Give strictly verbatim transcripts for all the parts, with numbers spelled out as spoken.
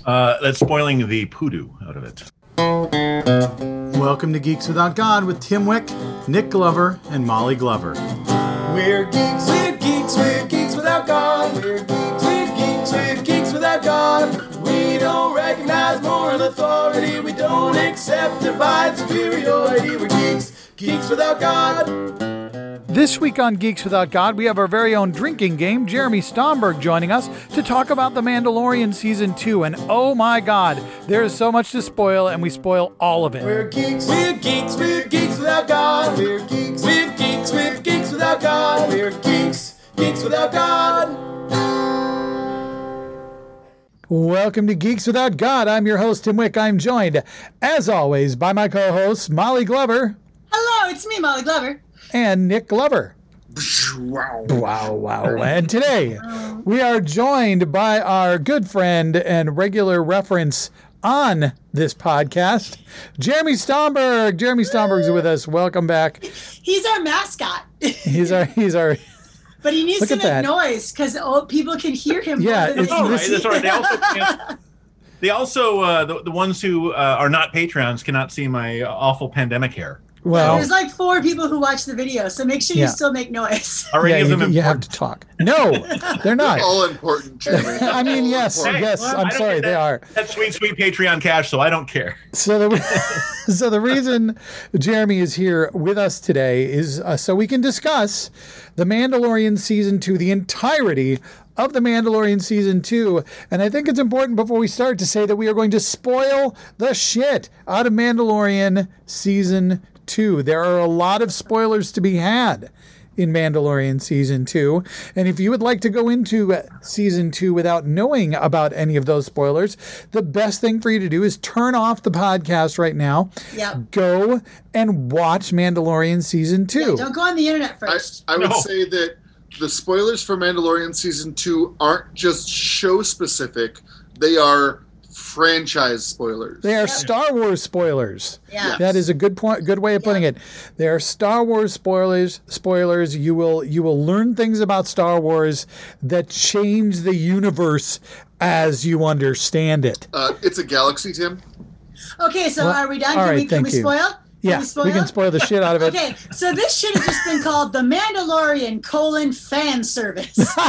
Uh, that's spoiling the poodoo out of it. Welcome to Geeks Without God with Tim Wick, Nick Glover, and Molly Glover. We're geeks, we're geeks, we're geeks without God. We're geeks, we're geeks, we're geeks without God. We don't recognize moral authority. We don't accept divine superiority. We're geeks, geeks without God. This week on Geeks Without God, we have our very own drinking game, Jeremy Stomberg, joining us to talk about The Mandalorian Season two. And oh my God, there is so much to spoil, and we spoil all of it. We're geeks, we're geeks, we're geeks without God. We're geeks, we're geeks, we're geeks without God. We're geeks, geeks without God. Welcome to Geeks Without God. I'm your host, Tim Wick. I'm joined, as always, by my co-hosts, Molly Glover. Hello, it's me, Molly Glover. And Nick Glover. Wow. Wow, wow. And today, we are joined by our good friend and regular reference on this podcast, Jeremy Stomberg. Jeremy Stomberg's with us. Welcome back. He's our mascot. He's our, he's our, But he needs Look to at make that. noise because people can hear him. Yeah, more than it's- they Oh, can right. see. That's all right. They also, can't, they also uh, the, the ones who uh, are not Patreons cannot see my awful pandemic hair. well, There's like four people who watch the video, so make sure you Yeah. still make noise. Are yeah, any of them you, you have important? to talk. No, they're not. All important, Jeremy. I mean, All yes, important. yes, Well, I I'm don't sorry, get they that- are. That sweet, sweet Patreon cash, so I don't care. So the so the reason Jeremy is here with us today is uh, so we can discuss The Mandalorian Season two, the entirety of The Mandalorian Season two. And I think it's important before we start to say that we are going to spoil the shit out of Mandalorian Season two. There are a lot of spoilers to be had in Mandalorian Season two. And if you would like to go into Season two without knowing about any of those spoilers, the best thing for you to do is turn off the podcast right now. Yep. Go and watch Mandalorian Season two. Yeah, don't go on the internet I, first. I would No. say that the spoilers for Mandalorian Season two aren't just show specific, they are franchise spoilers. They are Yeah. Star Wars spoilers. Yeah. That is a good point, good way of putting Yeah. it. They are Star Wars spoilers. Spoilers. You will you will learn things about Star Wars that change the universe as you understand it. Uh, it's a galaxy, Tim. Okay, so Well, are we done? all Can right, we, can thank we you. spoil? Can Yeah, we spoil? we can spoil the shit out of it. Okay, so this should have just been called The Mandalorian colon fan service. Like,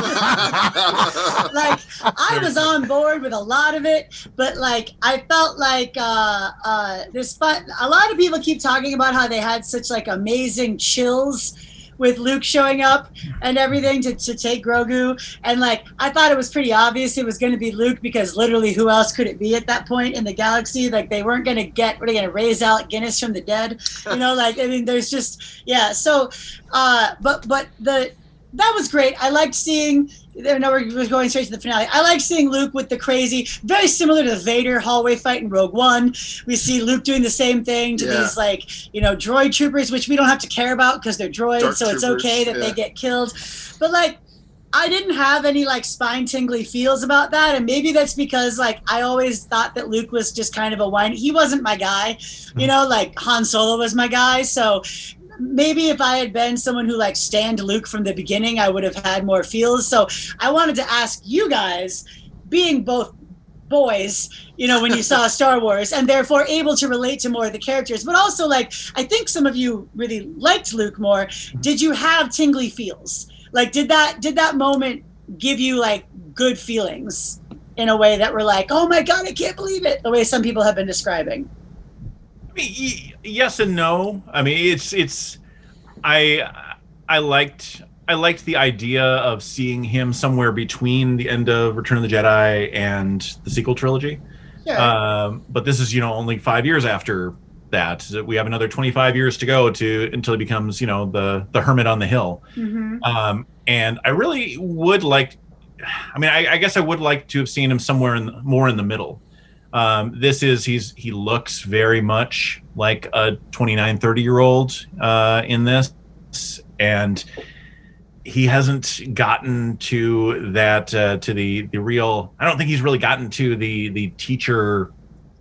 I was on board with a lot of it, but like, I felt like uh, uh, this. But a lot of people keep talking about how they had such like amazing chills with Luke showing up and everything to, to take Grogu. And like, I thought it was pretty obvious it was going to be Luke because literally who else could it be at that point in the galaxy? Like they weren't going to get, what are they going to raise Alec Guinness from the dead? You know, like, I mean, there's just, yeah. So, uh, but, but the, that was great. I liked seeing, I know we're going straight to the finale. I like seeing Luke with the crazy, very similar to the Vader hallway fight in Rogue One. We see Luke doing the same thing to Yeah. these like, you know, droid troopers, which we don't have to care about because they're droids, Dark so it's troopers, okay that yeah. they get killed. But like, I didn't have any like spine tingly feels about that, and maybe that's because like I always thought that Luke was just kind of a whiny. He wasn't my guy, you know, like Han Solo was my guy, so. Maybe if I had been someone who like stanned Luke from the beginning, I would have had more feels. So I wanted to ask you guys, being both boys, you know, when you saw Star Wars and therefore able to relate to more of the characters, but also like, I think some of you really liked Luke more. Did you have tingly feels? Like, did that, did that moment give you like good feelings in a way that were like, oh my God, I can't believe it. The way some people have been describing. I mean, y- yes and no. I mean, it's it's. I I liked I liked the idea of seeing him somewhere between the end of Return of the Jedi and the sequel trilogy. Sure. Um, but this is, you know, only five years after that. So we have another twenty-five years to go to until he becomes, you know, the the hermit on the hill. Mhm. Um, and I really would like. I mean, I, I guess I would like to have seen him somewhere in more in the middle. Um, this is he's he looks very much like a twenty-nine, thirty year old uh, in this, and he hasn't gotten to that uh, to the the real. I don't think he's really gotten to the the teacher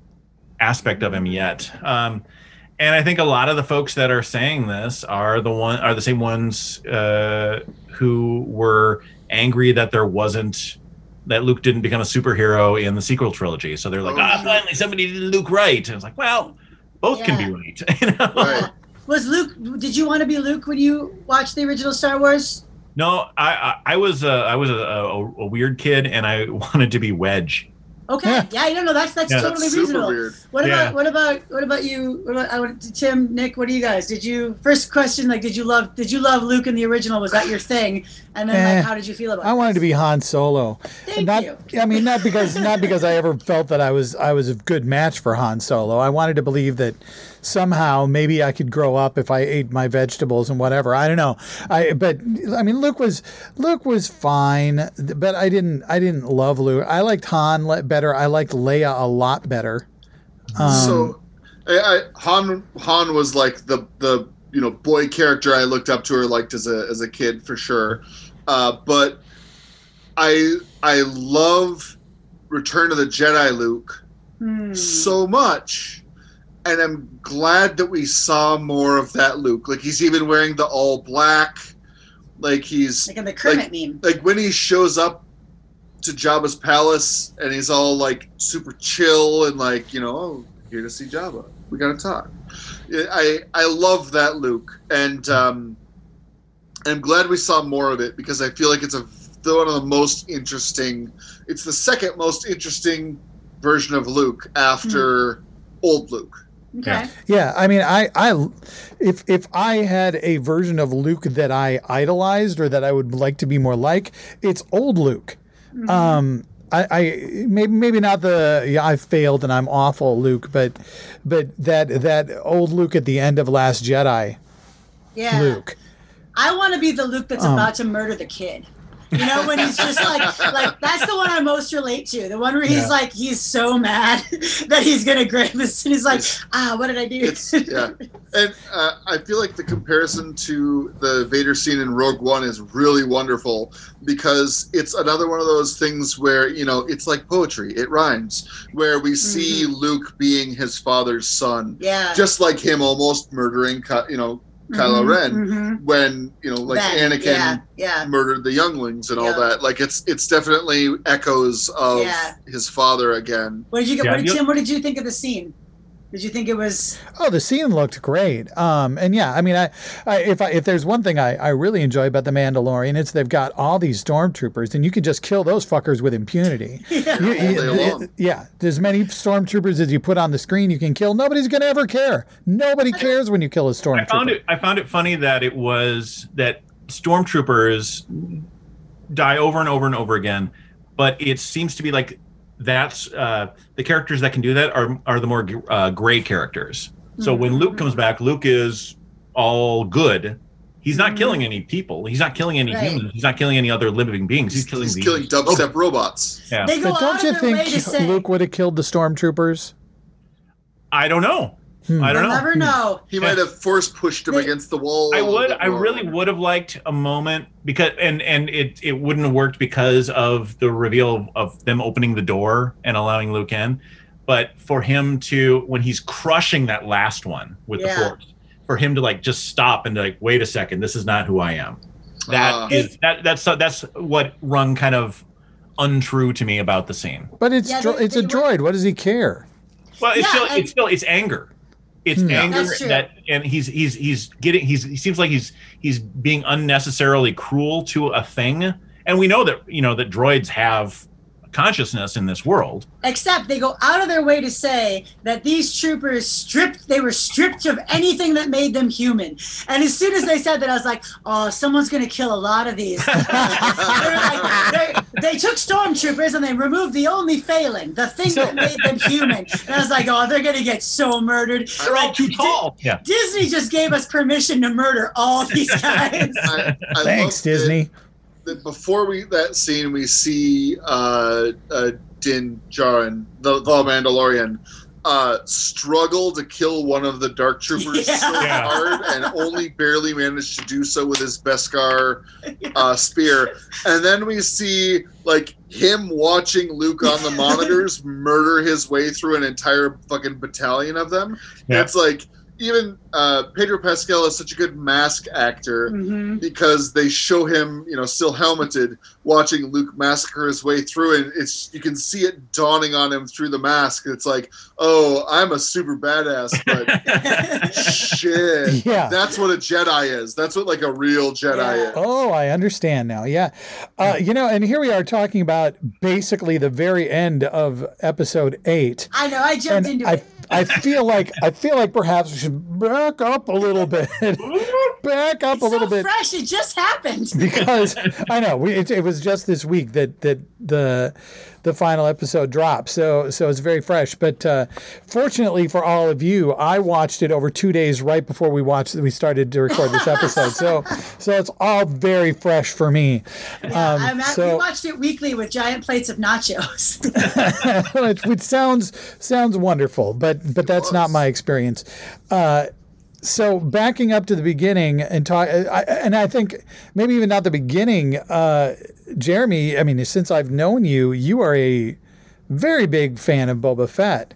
aspect of him yet. Um, and I think a lot of the folks that are saying this are the one are the same ones uh, who were angry that there wasn't that Luke didn't become a superhero in the sequel trilogy. So they're like, Oh, ah, yeah. finally somebody did Luke right. And it's like, well, both can be right. You know? Right. Was Luke? Did you want to be Luke when you watched the original Star Wars? No, I I, I was a, I was a, a, a weird kid, and I wanted to be Wedge. Okay, Yeah. yeah, you don't know that's that's Yeah. totally That's super reasonable. weird. What Yeah. about what about what about you? What about I want Tim, Nick? What do you guys? Did you first question like did you love did you love Luke in the original? Was that your thing? And then Eh, like how did you feel about? I wanted to this? be Han Solo. Thank not, you. I mean, not because not because I ever felt that I was I was a good match for Han Solo. I wanted to believe that somehow maybe I could grow up if I ate my vegetables and whatever. I don't know. I but I mean, Luke was Luke was fine, but I didn't I didn't love Luke. I liked Han le- better. I liked Leia a lot better. Um, So, I, I, Han Han was like the the you know boy character I looked up to or liked as a as a kid for sure, uh, but I I love Return of the Jedi Luke Hmm. so much, and I'm glad that we saw more of that Luke. Like he's even wearing the all black, like he's Like in the Kermit meme. like when he shows up to Jabba's palace and he's all like super chill and like, you know, oh, here to see Jabba. We gotta talk. I I love that Luke, and um, I'm glad we saw more of it because I feel like it's a one of the most interesting. It's the second most interesting version of Luke after old Luke. Okay. Yeah. Yeah, I mean, I, I, if if I had a version of Luke that I idolized or that I would like to be more like, it's old Luke. Mhm. Um, I, I maybe maybe not the yeah, I failed and I'm awful Luke, but but that that old Luke at the end of Last Jedi, Yeah. Luke. I want to be the Luke that's Um, about to murder the kid. You know, when he's just like, like that's the one I most relate to. The one where he's Yeah. like, he's so mad that he's gonna grab us, and he's like, It's- ah, what did I do? It's yeah, and uh, I feel like the comparison to the Vader scene in Rogue One is really wonderful because it's another one of those things where you know it's like poetry. It rhymes. Where we see Luke being his father's son, yeah. just like him almost murdering, Ky- you know, Kylo Mhm, Ren mhm. when you know, like Ben, Anakin Yeah, yeah. murdered the younglings and all Yeah. that. Like it's it's definitely echoes of Yeah. his father again. What did you get? Yeah, what did you- Tim? What did you think of the scene? Did you think it was? Oh, the scene looked great. Um, and yeah, I mean, I, I if I, if there's one thing I, I really enjoy about the Mandalorian, it's they've got all these stormtroopers, and you can just kill those fuckers with impunity. Yeah. You- All day you- long. yeah, as many stormtroopers as you put on the screen, you can kill. Nobody's gonna ever care. Nobody cares when you kill a stormtrooper. I found it. I found it funny that it was that stormtroopers die over and over and over again, but it seems to be like that's uh, the characters that can do that are are the more uh, gray characters. So when Luke comes back, Luke is all good. He's not Mhm. killing any people. He's not killing any Right. humans. He's not killing any other living beings. He's, He's, killing he's these killing dubstep robots. Yeah. They go But out don't you of their way to think say, Luke would have killed the stormtroopers? I don't know. Hmm. I don't "We'll know. never know." He might have force pushed him They- against the wall. I a little would. bit I more. really would have liked a moment because, and and it it wouldn't have worked because of the reveal of, of them opening the door and allowing Luke in. But for him to, when he's crushing that last one with Yeah. the Force, for him to like just stop and like, wait a second, this is not who I am. That Ah. is that that's that's what rung kind of untrue to me about the scene. But it's Yeah, dro- they- it's a they were- droid. What does he care? Well, it's Yeah, still and- it's still it's anger. It's Hmm. anger That's true. that, and he's he's he's getting he's he seems like he's he's being unnecessarily cruel to a thing, and we know that you know that droids have consciousness in this world. Except they go out of their way to say that these troopers stripped, they were stripped of anything that made them human. And as soon as they said that, I was like, oh, someone's going to kill a lot of these. they, were like, they, they took stormtroopers and they removed the only failing, the thing that made them human. And I was like, oh, they're going to get so murdered. They're all Like, too tall. Yeah. Di- Disney just gave us permission to murder all these guys. I, I Thanks, love Disney. That, that before we that scene, we see uh, uh, Din Djarin, the, the Mandalorian, uh, struggle to kill one of the Dark Troopers Yeah. so Yeah. hard, and only barely managed to do so with his Beskar uh, spear. And then we see like him watching Luke on the monitors murder his way through an entire fucking battalion of them. Yeah. It's like even uh, Pedro Pascal is such a good mask actor Mhm. because they show him, you know, still helmeted, watching Luke massacre his way through, and it's you can see it dawning on him through the mask. It's like, oh, I'm a super badass, but shit, Yeah. that's what a Jedi is. That's what like a real Jedi Yeah. is. Oh, I understand now. Yeah. Uh, you know, and here we are talking about basically the very end of episode eight. I know. I jumped And into I, it. I feel like I feel like perhaps we should back up a little bit, back up It's a little so bit, fresh. It just happened. because I know we, it, it was just this week that that the the final episode dropped, so so it's very fresh. But uh, fortunately for all of you, I watched it over two days right before we watched we started to record this episode, so so it's all very fresh for me. Yeah, Um, I'm at, so- we watched it weekly with giant plates of nachos. which, which sounds sounds wonderful, but but that's not my experience. Uh, so backing up to the beginning and talk, I, and I think maybe even not the beginning. Uh, Jeremy, I mean, since I've known you, you are a very big fan of Boba Fett,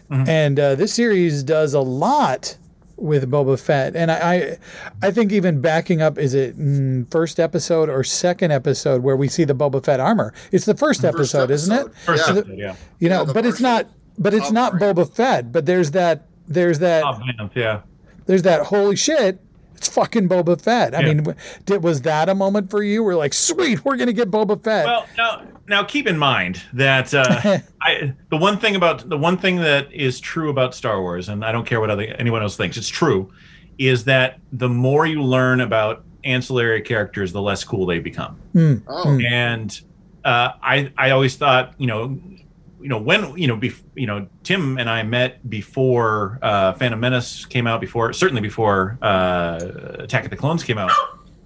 and uh, this series does a lot with Boba Fett. And I, I, I think even backing up, is it mm, first episode or second episode where we see the Boba Fett armor? It's the first episode, isn't it? First Yeah. episode, yeah. You know, Yeah, the but it's Marshall not. But it's not operate. Boba Fett. But there's that. There's that. Oh, man, yeah. There's that. Holy shit! It's fucking Boba Fett. I Yeah. mean, w- did, was that a moment for you? We're like, sweet, we're gonna get Boba Fett. Well, now, now keep in mind that uh, I, the one thing about the one thing that is true about Star Wars, and I don't care what other anyone else thinks, it's true, is that the more you learn about ancillary characters, the less cool they become. Oh, And uh, I, I always thought, you know, you know when you know, bef- you know, Tim and I met before uh, Phantom Menace came out, before certainly before uh, Attack of the Clones came out.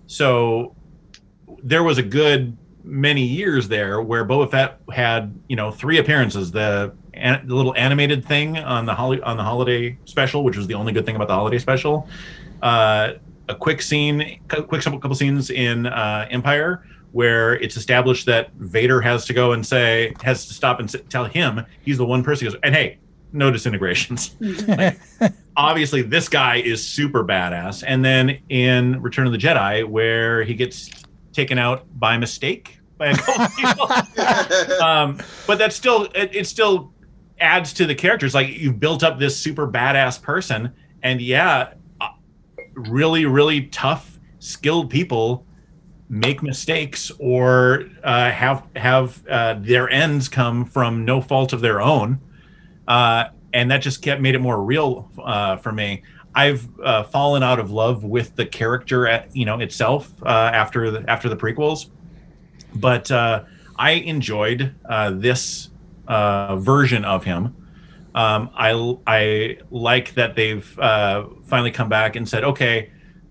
So there was a good many years there where Boba Fett had, you know, three appearances. The, an- the little animated thing on the holi- on the holiday special, which was the only good thing about the holiday special. Uh, a quick scene, a quick couple, couple scenes in uh, Empire, where it's established that Vader has to go and say, has to stop and s- tell him he's the one person who goes, and hey, no disintegrations. Like, obviously, this guy is super badass. And then in Return of the Jedi, where he gets taken out by mistake by a couple people. um, but that's still, it, it still adds to the characters. Like, you've built up this super badass person, and yeah, uh, really, really tough, skilled people make mistakes or uh, have have uh, their ends come from no fault of their own, uh, and that just kept made it more real uh, for me. I've uh, fallen out of love with the character, at, you know, itself uh, after the after the prequels, but uh, I enjoyed uh, this uh, version of him. Um, I I like that they've uh, finally come back and said, okay,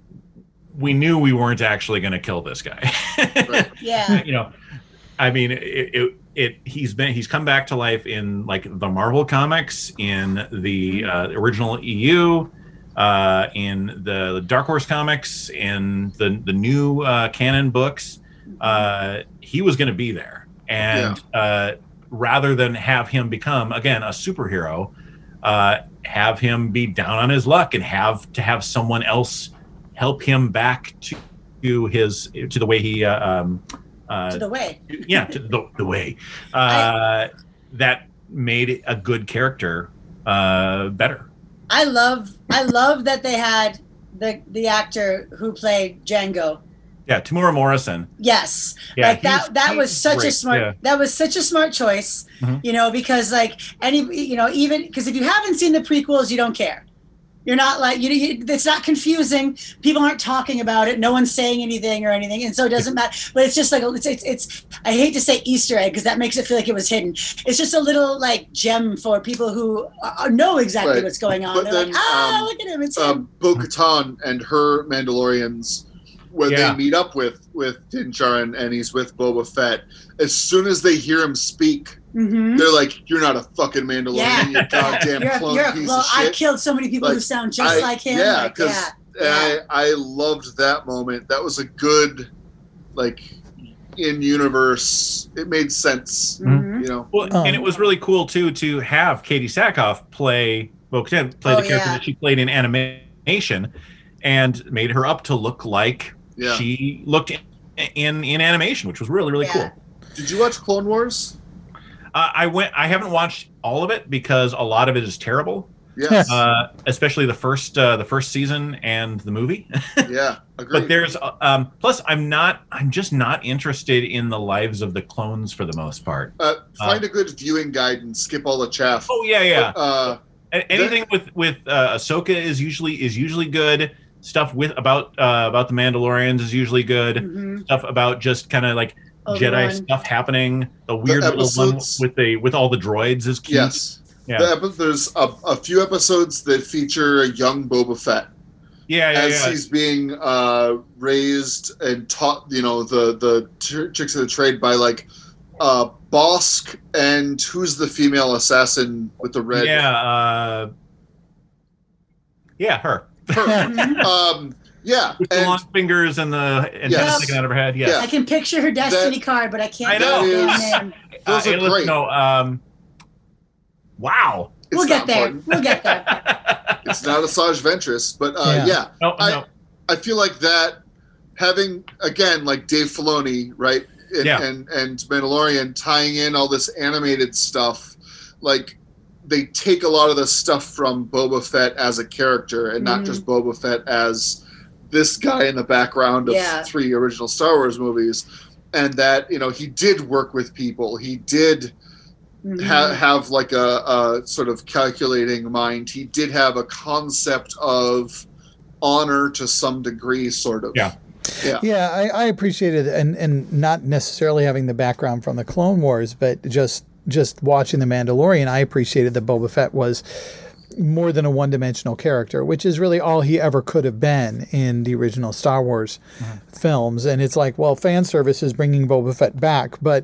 we knew we weren't actually going to kill this guy. Right. Yeah. You know, I mean, it, it, it, he's been, he's come back to life in like the Marvel comics, in the uh, original E U, uh, in the Dark Horse comics, in the, the new uh, canon books. Uh, he was going to be there. And uh, rather than have him become, again, a superhero, uh, have him be down on his luck and have to have someone else help him back to, to his to the way he uh, um, uh, To the way. yeah to the, the way uh, that made a good character uh, better. I love I love that they had the the actor who played Django. Yeah, Tamura Morrison. Yes. Yeah, like he's- that that was he's such a great, smart yeah. that was such a smart choice. Mhm. You know, because like any you know, even because if you haven't seen the prequels, you don't care. You're not like you, you it's not confusing. People aren't talking about it. No one's saying anything or anything, and so it doesn't matter. But it's just like it's it's, it's I hate to say Easter egg because that makes it feel like it was hidden. It's just a little like gem for people who uh, know exactly Right. what's going on. But They're then, like, ah, um, look at him, it's um, him. Bo-Katan and her Mandalorians, when Yeah. they meet up with with Din Djarin and he's with Boba Fett, as soon as they hear him speak, Mm-hmm. they're like, "You're not a fucking Mandalorian, Yeah. you goddamn You're, clone you're, piece well, of I shit." killed so many people who Like, sound just I- like him. Yeah, like, because yeah. I I loved that moment. That was a good, like, in universe. It made sense. Mhm. You know. Well, Um, and it was really cool too to have Katie Sackhoff play Bo-Katan played Oh, the character yeah. that she played in animation, and made her up to look like Yeah. she looked in, in in animation, which was really really Yeah. cool. Did you watch Clone Wars? Uh, I went. I haven't watched all of it because a lot of it is terrible, Yes. uh, especially the first uh, the first season and the movie. yeah. Agreed. But there's uh, um, plus I'm not. I'm just not interested in the lives of the clones for the most part. uh, find a good viewing guide and skip all the chaff. Oh yeah, yeah. Uh, A- Anything with with uh, Ahsoka is usually is usually good. Stuff with about uh, about the Mandalorians is usually good. Mhm. Stuff about just kind of like Obi-Wan. Jedi stuff happening. The weird little one episodes- with the with all the droids is cute. yes. Yeah. The epi- there's a, a few episodes that feature a young Boba Fett Yeah, yeah, as yeah. he's being uh, raised and taught. You know, the the t- tricks of the trade by like uh, Bosk and who's the female assassin with the red? Yeah, uh, yeah, her. Her. um, yeah. With the And long fingers and the antenna Yes. sticking out of her head. Yes. Yeah. I can picture her Destiny That- card, but I can't I know. think of That the is- name. those Uh, are hey, listen, great. no, um, wow. It's We'll not get there. important. We'll get there. It's not Asajj Ventress, but uh, Yeah. yeah. No, I- no. I feel like that having again like Dave Filoni, right, and, Yeah. and and Mandalorian tying in all this animated stuff, like they take a lot of the stuff from Boba Fett as a character, and not Mhm. just Boba Fett as this guy in the background of Yeah. three original Star Wars movies, and that you know he did work with people, he did. Mhm. Ha- have like a, a sort of calculating mind. He did have a concept of honor to some degree, sort of. Yeah. Yeah. Yeah, I, I appreciated it, and and not necessarily having the background from the Clone Wars, but just just watching the Mandalorian, I appreciated that Boba Fett was more than a one-dimensional character, which is really all he ever could have been in the original Star Wars films. And it's like, well, fan service is bringing Boba Fett back, but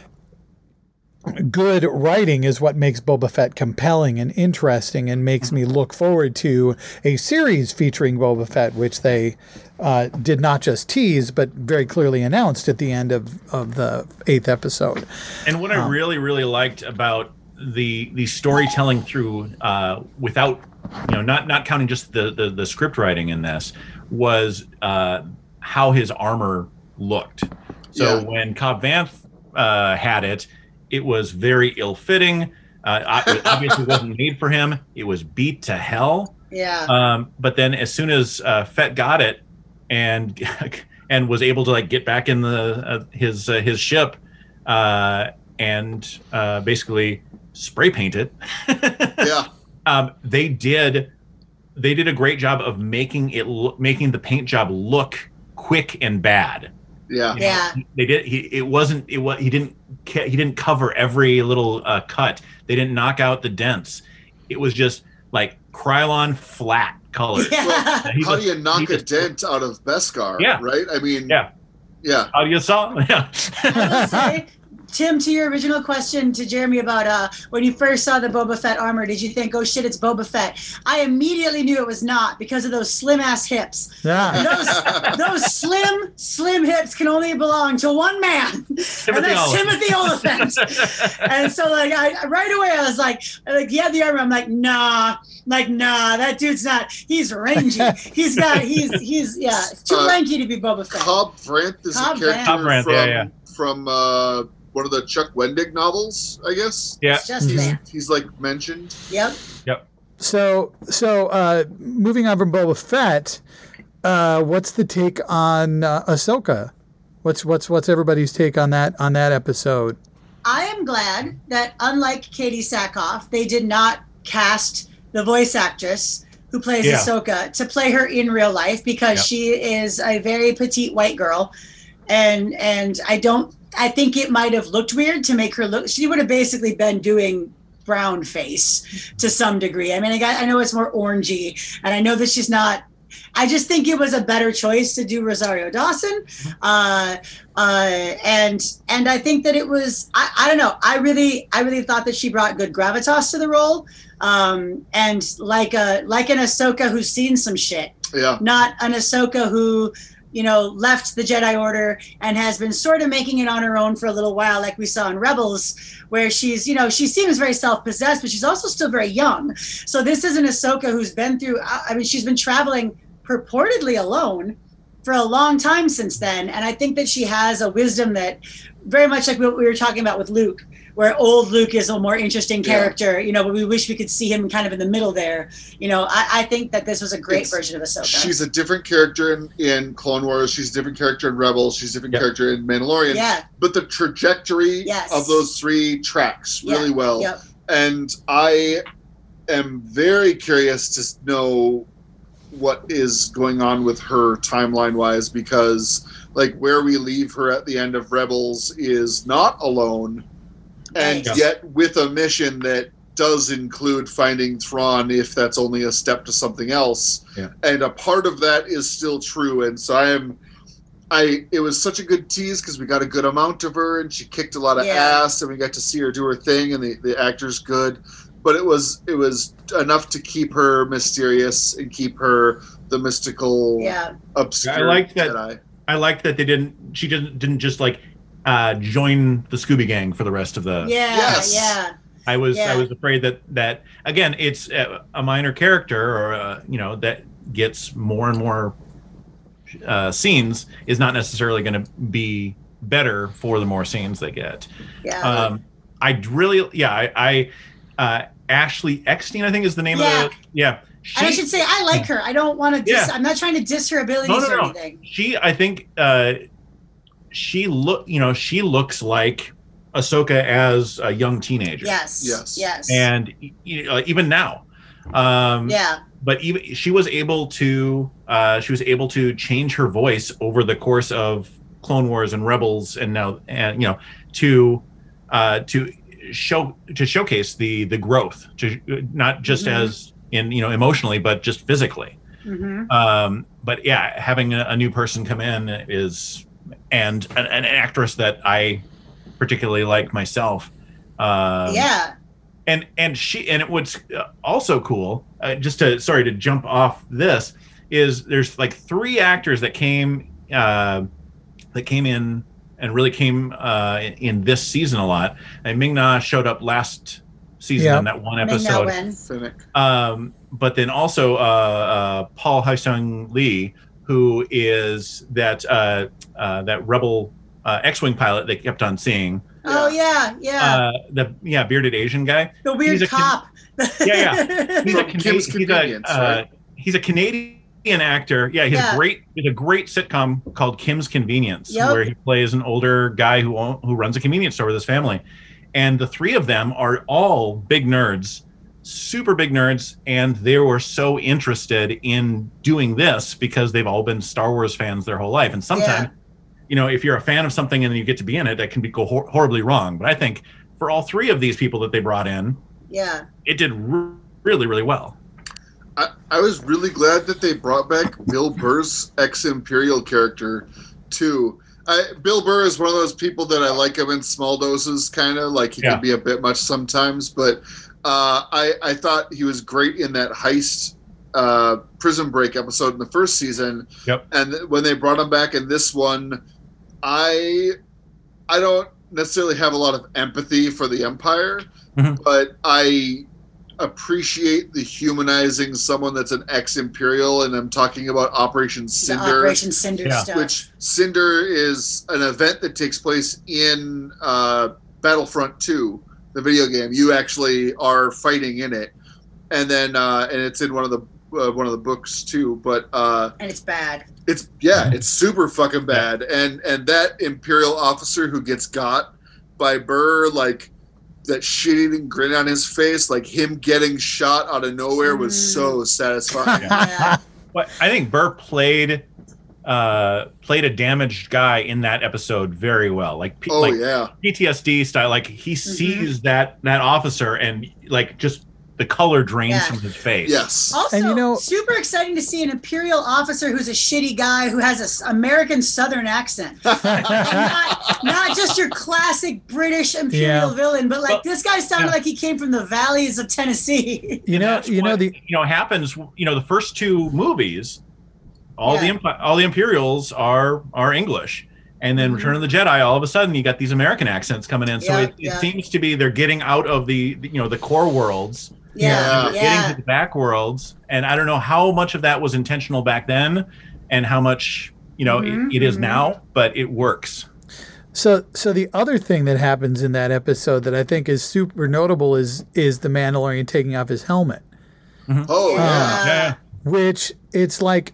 good writing is what makes Boba Fett compelling and interesting and makes me look forward to a series featuring Boba Fett, which they uh, did not just tease, but very clearly announced at the end of, of the eighth episode. And what I really, really liked about the the storytelling through, uh, without, you know, not not counting just the the, the script writing in this, was uh, how his armor looked. So Yeah. when Cobb Vanth uh, had it, it was very ill-fitting. Uh, it obviously wasn't made for him. It was beat to hell. Yeah. Um, but then as soon as uh, Fett got it and and was able to like get back in the uh, his uh, his ship uh, and uh, basically spray paint it, Yeah. um, they did they did a great job of making it look, making the paint job look quick and bad. Yeah. You know, Yeah. they did. He it wasn't. It was. He didn't. ca- He didn't cover every little uh, cut. They didn't knock out the dents. It was just like Krylon flat colors. Yeah. Well, He how just- do you knock he a just- dent out of Beskar? Yeah. Right? I mean, Yeah. yeah. How do you saw? Yeah. I will say, Tim, to your original question to Jeremy about uh, when you first saw the Boba Fett armor, did you think, oh shit, it's Boba Fett? I immediately knew it was not because of those slim ass hips. And Yeah. those those slim, slim hips can only belong to one man, and that's Oliphant. Timothy Oliphant. And so, like, I right away, I was like, like, he had the armor. I'm like, nah, like, nah, that dude's not. He's rangy. He's got. He's he's yeah, too Uh, lanky to be Boba Fett. Cobb Vanth is Cobb a character Vanth. Cobb Vanth, from yeah, yeah. from uh, one of the Chuck Wendig novels, I guess. Yeah. It's just Mhm. that. He's like mentioned. Yep. So, so uh, moving on from Boba Fett, uh, what's the take on uh, Ahsoka? What's what's what's everybody's take on that on that episode? I am glad that, unlike Katie Sackhoff, they did not cast the voice actress who plays Yeah. Ahsoka to play her in real life because Yep. she is a very petite white girl, and and I don't. I think it might have looked weird to make her look. She would have basically been doing brown face to some degree. I mean, I got. I know it's more orangey, and I know that she's not. I just think it was a better choice to do Rosario Dawson, uh, uh, and and I think that it was. I, I don't know. I really I really thought that she brought good gravitas to the role, um, and like a like an Ahsoka who's seen some shit, Yeah. not an Ahsoka who you know, left the Jedi Order and has been sort of making it on her own for a little while, like we saw in Rebels, where she's, you know, she seems very self-possessed, but she's also still very young. So this is an Ahsoka who's been through, I mean, she's been traveling purportedly alone for a long time since then. And I think that she has a wisdom that very much like what we were talking about with Luke, where old Luke is a more interesting character, yeah. you know, but we wish we could see him kind of in the middle there. You know, I, I think that this was a great it's, version of Ahsoka. She's a different character in, in Clone Wars. She's a different character in Rebels. She's a different yep. character in Mandalorian. Yeah. But the trajectory yes. of those three tracks really yeah. well. Yep. And I am very curious to know what is going on with her timeline-wise, because, like, where we leave her at the end of Rebels is not alone, and Yes. yet with a mission that does include finding Thrawn, if that's only a step to something else. Yeah. And a part of that is still true. And so I am, I, it was such a good tease because we got a good amount of her and she kicked a lot of Yeah. ass and we got to see her do her thing and the, the actor's good. But it was, it was enough to keep her mysterious and keep her the mystical, Yeah. obscure I like that. Jedi. I like that they didn't, she didn't, didn't just like, uh, join the Scooby Gang for the rest of the. Yeah. Yes. Yeah. I was Yeah. I was afraid that that again it's a, a minor character or uh, you know that gets more and more uh, scenes is not necessarily going to be better for the more scenes they get. Yeah. Um, I really yeah I, I uh, Ashley Eckstein I think is the name Yeah. of the yeah. She, and I should say I like her. I don't want to diss. Yeah. I'm not trying to diss her abilities no, no, or no. anything. She I think uh, she look you know she looks like Ahsoka as a young teenager. Yes. Yes. Yes. And you know, even now. Um, yeah. But even she was able to uh, she was able to change her voice over the course of Clone Wars and Rebels and now and you know to uh, to show to showcase the the growth to not just Mhm. as in you know emotionally but just physically. Mm-hmm. Um, but yeah, having a, a new person come in is and an, an actress that I particularly like myself. Um, yeah. and and she and it was also cool uh, just to sorry to jump off this is there's like three actors that came uh that came in and really came uh in, in this season a lot, and Ming-Na showed up last season Yeah. in that one Ming-Na episode. Wen. Finnick. Um but then also uh, uh Paul Hae-Sung Lee, who is that uh uh that rebel uh X-Wing pilot they kept on seeing. Oh yeah, yeah. Uh the yeah bearded Asian guy. the weird he's a cop. Yeah, yeah. He's a, From Cana- Kim's he's, a, Convenience, uh, right? he's a Canadian actor. Yeah, he's Yeah. a great he's a great sitcom called Kim's Convenience, Yep. where he plays an older guy who own, who runs a convenience store with his family. And the three of them are all big nerds, super big nerds, and they were so interested in doing this because they've all been Star Wars fans their whole life. And sometimes, Yeah. you know, if you're a fan of something and then you get to be in it, that can be go hor- horribly wrong. But I think for all three of these people that they brought in, yeah. it did r- really, really well. I, I was really glad that they brought back Bill Burr's ex-Imperial character, too. I, Bill Burr is one of those people that I like him in small doses, kind of. Like, he Yeah. can be a bit much sometimes. But uh, I, I thought he was great in that heist uh, Prison Break episode in the first season. Yep. And th- when they brought him back in this one, I I don't necessarily have a lot of empathy for the Empire, Mhm. but I appreciate the humanizing someone that's an ex-Imperial, and I'm talking about Operation The Cinder, Operation Cinder Yeah. stuff. which Cinder is an event that takes place in uh, Battlefront two, the video game. You actually are fighting in it, and then uh, and it's in one of the uh, one of the books too. But uh, and it's bad. it's yeah, it's super fucking bad. And and that Imperial officer who gets got by Burr, like that shit-eating grin on his face, like him getting shot out of nowhere was Mm. so satisfying. Yeah. But I think Burr played uh, played a damaged guy in that episode very well. Like, P- Oh like yeah. P T S D style. Like he sees that that officer and like just the color drains Yeah. from his face. Yes. Also, And you know- super exciting to see an Imperial officer who's a shitty guy who has an s- American Southern accent. And not, not just your classic British Imperial Yeah. villain, but like Well, this guy sounded yeah. like he came from the valleys of Tennessee. You And know, that's you know what, the you know happens. You know the first two movies, all Yeah. the Imp- all the Imperials are are English. And then Mhm. Return of the Jedi, all of a sudden you got these American accents coming in. So Yeah, it, it yeah. seems to be they're getting out of the, the you know the core worlds, Yeah, and yeah. they're getting to the back worlds. And I don't know how much of that was intentional back then, and how much you know Mhm, it, it is mhm. now. But it works. So, so the other thing that happens in that episode that I think is super notable is is the Mandalorian taking off his helmet, Oh yeah. Yeah. which it's like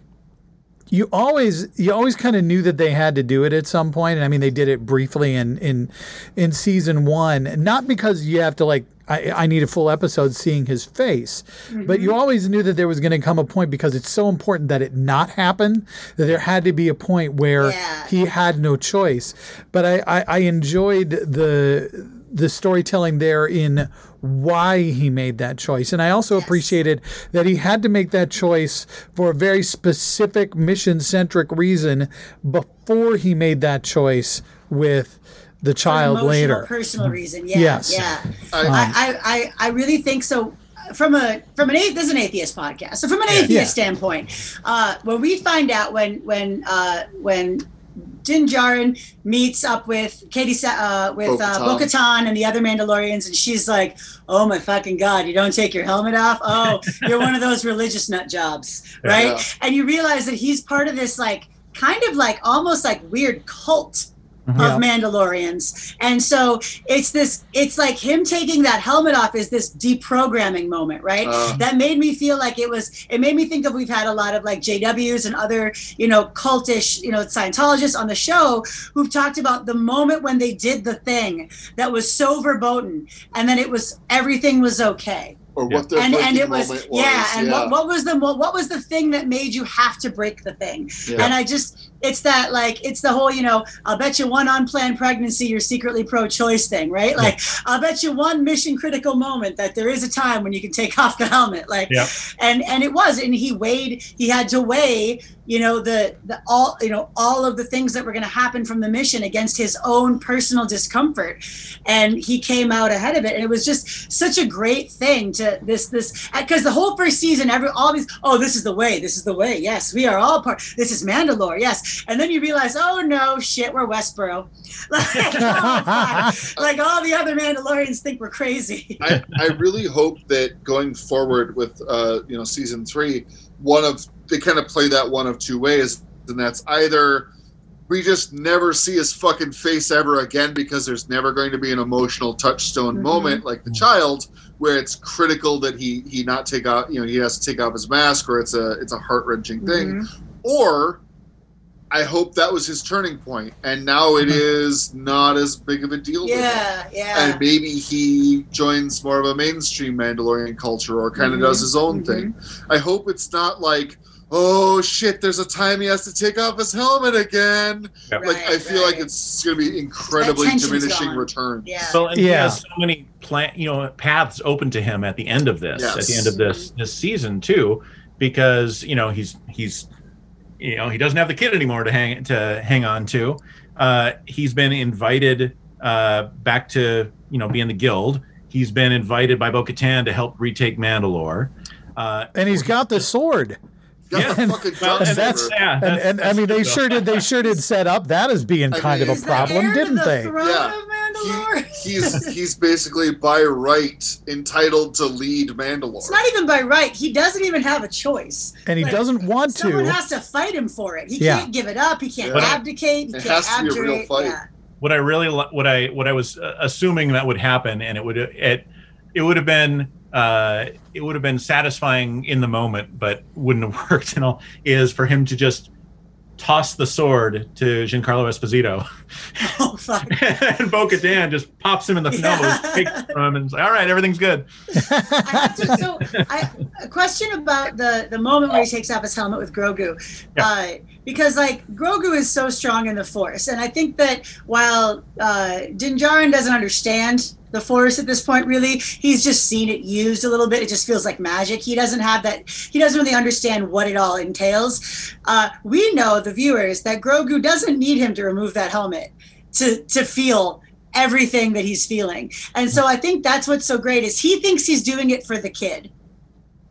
you always you always kind of knew that they had to do it at some point. And I mean, they did it briefly in in in season one, not because you have to like. I, I need a full episode seeing his face, but you always knew that there was going to come a point because it's so important that it not happen that there had to be a point where Yeah. he had no choice. But I, I, I enjoyed the the storytelling there in why he made that choice. And I also Yes. appreciated that he had to make that choice for a very specific mission-centric reason before he made that choice with the child Emotional, later. personal reason. Yeah, Yes. yeah. I- I, I, I, I really think so. From a from an a- this is an atheist podcast. So from an atheist Yeah. standpoint, uh, when we find out when when uh, when Din Djarin meets up with Katie Sa- uh, with uh, Bo-Katan. Bo-Katan and the other Mandalorians, and she's like, "Oh my fucking god, you don't take your helmet off? Oh, you're one of those religious nut jobs, right?" Yeah. And you realize that he's part of this like kind of like almost like weird cult Yeah. of Mandalorians. And so it's this, it's like him taking that helmet off is this deprogramming moment, right? Uh. That made me feel like it was, it made me think of, we've had a lot of like J Ws and other, you know, cultish, you know, Scientologists on the show who've talked about the moment when they did the thing that was so verboten and then it was, everything was okay. Or what their And, and breaking it was, moment was. yeah. And What, what was the, what, what was the thing that made you have to break the thing? Yeah. And I just, it's that like, it's the whole, you know, I'll bet you one unplanned pregnancy, you're secretly pro-choice thing, right? Like, I'll bet you one mission critical moment that there is a time when you can take off the helmet. Like, Yeah. and, and it was, and he weighed, he had to weigh, you know, the, the, all, you know, all of the things that were going to happen from the mission against his own personal discomfort. And he came out ahead of it. And it was just such a great thing to this, this, because the whole first season, every, all these, oh, this is the way, this is the way. Yes, we are all part, this is Mandalore. Yes. And then you realize, oh no, shit, we're Westboro. Like, oh, fuck. Like all the other Mandalorians think we're crazy. I, I really hope that going forward with uh, you know season three, one of they kind of play that one of two ways, and that's either we just never see his fucking face ever again because there's never going to be an emotional touchstone Mhm. moment like the child where it's critical that he he not take off you know he has to take off his mask or it's a it's a heart wrenching thing, Mhm. or I hope that was his turning point, and now it is not as big of a deal to him. Yeah, yeah. And maybe he joins more of a mainstream Mandalorian culture or kind of Mhm, does his own mhm. thing. I hope it's not like, oh shit, there's a time he has to take off his helmet again. Yep. Like, I Right, feel like right. it's going to be incredibly That tension's diminishing gone. return. Yeah. Well, and he Yeah. has so many plan, you know, paths open to him at the end of this, at the Yes. end of this this season too, because you know he's he's, you know, he doesn't have the kid anymore to hang to hang on to. Uh, he's been invited uh, back to you know be in the guild. He's been invited by Bo-Katan to help retake Mandalore. Uh, And he's got the sword. Got Yeah. the fucking well, dark and that's- saber. yeah, And, that's- and I mean, they that's- sure did. They sure did set up that as being I kind mean- of He's a the heir problem, to didn't the they? throne Yeah. of Mandalore. He, he's he's basically by right entitled to lead Mandalore. It's not even by right. He doesn't even have a choice. And he Like, doesn't want Someone to. has to fight him for it. He Yeah. can't give it up. He can't Yeah. abdicate. He It can't has to be a real abjurate. fight. Yeah. what I really li- what I what I was uh, assuming that would happen, and it would it it would have been uh, it would have been satisfying in the moment, but wouldn't have worked and all. Is for him to just toss the sword to Giancarlo Esposito, Oh fuck. and Bo-Katan just pops him in the Yeah. nose, takes it from him, and is like, "All right, everything's good." I have to, so I, a question about the the moment where he takes off his helmet with Grogu, Yeah. uh, because like Grogu is so strong in the Force, and I think that while uh, Din Djarin doesn't understand the Force at this point, really, he's just seen it used a little bit. It just feels like magic. He doesn't have that. He doesn't really understand what it all entails. Uh, we know, the viewers, that Grogu doesn't need him to remove that helmet to to feel everything that he's feeling. And so I think that's what's so great is he thinks he's doing it for the kid.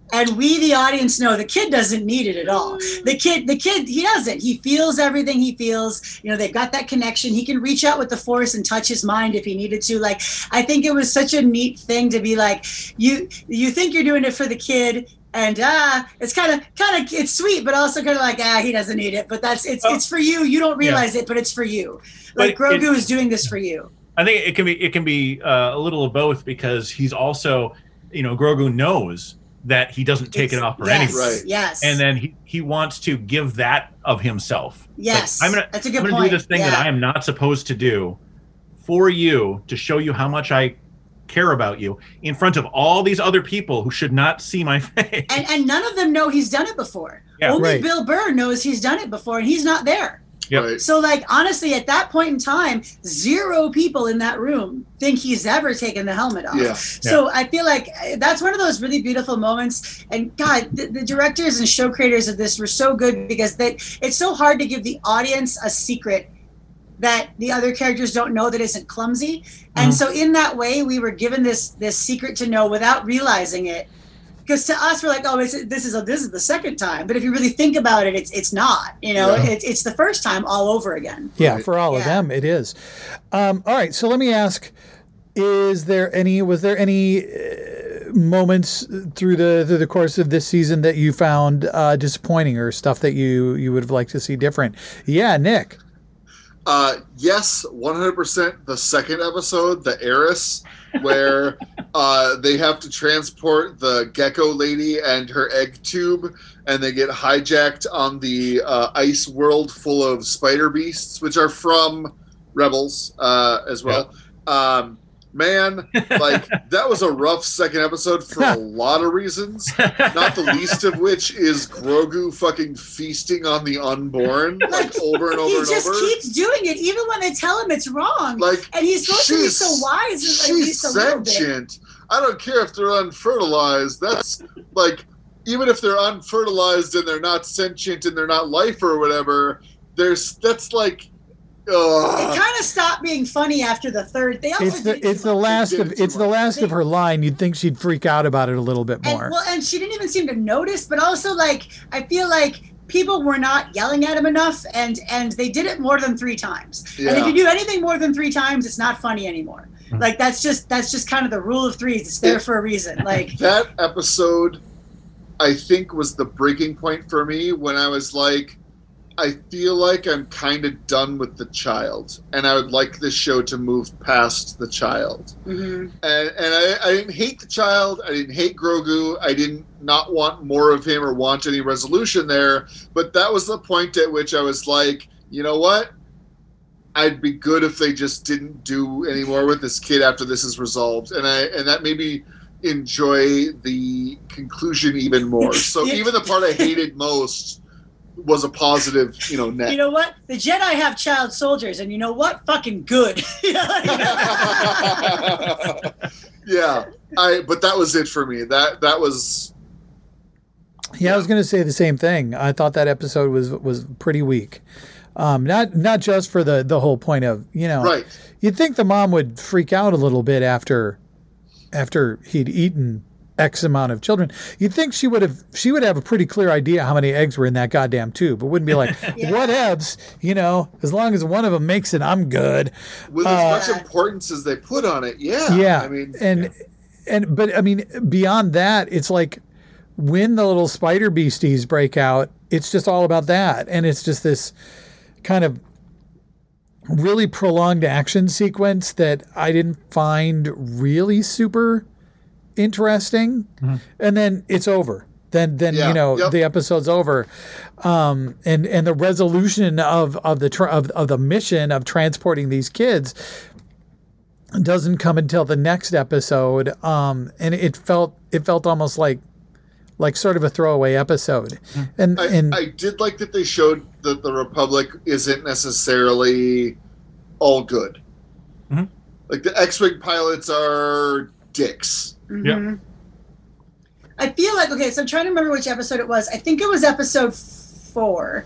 And we, the audience, know the kid doesn't need it at all. The kid, the kid, he doesn't. He feels everything he feels. You know, they've got that connection. He can reach out with the Force and touch his mind if he needed to. Like, I think it was such a neat thing to be like, you, you think you're doing it for the kid, and ah, uh, it's kind of, kind of, it's sweet, but also kind of like, ah, he doesn't need it. But that's, it's, oh. it's for you. You don't realize yeah. it, but it's for you. Like but Grogu it, is doing this for you. I think it can be, it can be uh, a little of both, because he's also, you know, Grogu knows that he doesn't take it's, it off for yes, anybody. Right. Yes. And then he, he wants to give that of himself. Yes. Like, I'm gonna, That's a good I'm gonna point. do this thing yeah. that I am not supposed to do for you, to show you how much I care about you, in front of all these other people who should not see my face. And and none of them know he's done it before. Yeah. Only Right. Bill Burr knows he's done it before, and he's not there. Yep. Right. So, like, honestly, at that point in time, zero people in that room think he's ever taken the helmet off. Yeah. So I feel like that's one of those really beautiful moments. And God, the, the directors and show creators of this were so good, because they, it's so hard to give the audience a secret that the other characters don't know that isn't clumsy. And Mm-hmm. so in that way, we were given this this secret to know without realizing it. Because to us, we're like, oh, it's, this is a, this is the second time. But if you really think about it, it's it's not. You know, Yeah. it's it's the first time all over again. Yeah, Right. for all of Yeah. them, it is. Um, all right, so let me ask: Is there any? Was there any uh, moments through the through the course of this season that you found uh, disappointing, or stuff that you you would have liked to see different? Yeah, Nick. Uh, yes, one hundred percent. The second episode, the heiress, where uh, they have to transport the gecko lady and her egg tube, and they get hijacked on the uh, ice world full of spider beasts, which are from Rebels uh, as well. Um, man, like, that was a rough second episode for a lot of reasons, not the least of which is Grogu fucking feasting on the unborn, like, over and over he and just over. keeps doing it, even when they tell him it's wrong. Like, and he's supposed to be she's- so wise, at She's least a little bit. sentient. I don't care if they're unfertilized. That's like, even if they're unfertilized and they're not sentient and they're not life or whatever, there's that's like, It ugh. kind of stopped being funny after the third. They also It's the did- it's the last did of it too it's the much. last of her line. You'd think she'd freak out about it a little bit and, more. well, and she didn't even seem to notice. But also, like, I feel like people were not yelling at him enough, and and they did it more than three times. And if Yeah. you do anything more than three times, it's not funny anymore. Mhm. Like, that's just that's just kind of the rule of threes. It's there It- for a reason. Like, That episode, I think, was the breaking point for me when I was like, I feel like I'm kind of done with the child, and I would like this show to move past the child. mhm. And and I, I didn't hate the child. I didn't hate Grogu. I didn't not want more of him or want any resolution there. But that was the point at which I was like, you know what? I'd be good if they just didn't do any more with this kid after this is resolved. And I and that made me enjoy the conclusion even more. So Yeah. even the part I hated most was a positive, you know, net. You know what? The Jedi have child soldiers, and you know what? Fucking good. Yeah, I. But that was it for me. That that was. Yeah, I was going to say the same thing. I thought that episode was was pretty weak. Um, not not just for the the whole point of, you know, Right. you'd think the mom would freak out a little bit after after he'd eaten X amount of children. You'd think she would have she would have a pretty clear idea how many eggs were in that goddamn tube. It wouldn't be like, Yeah. whatevs, you know, as long as one of them makes it, I'm good. With Uh, as much importance as they put on it, yeah. Yeah. I mean, and and but I mean, beyond that, it's like when the little spider beasties break out, it's just all about that. And it's just this kind of really prolonged action sequence that I didn't find really super interesting. And then it's over. Then then Yeah, you know yep. the episode's over. Um and and the resolution of of the tra- of, of the mission of transporting these kids doesn't come until the next episode. Um and it felt it felt almost like like sort of a throwaway episode. And I, and I did like that they showed that the Republic isn't necessarily all good. Mhm. Like the X-Wing pilots are dicks. Mhm. I feel like, okay, so I'm trying to remember which episode it was. I think it was episode four.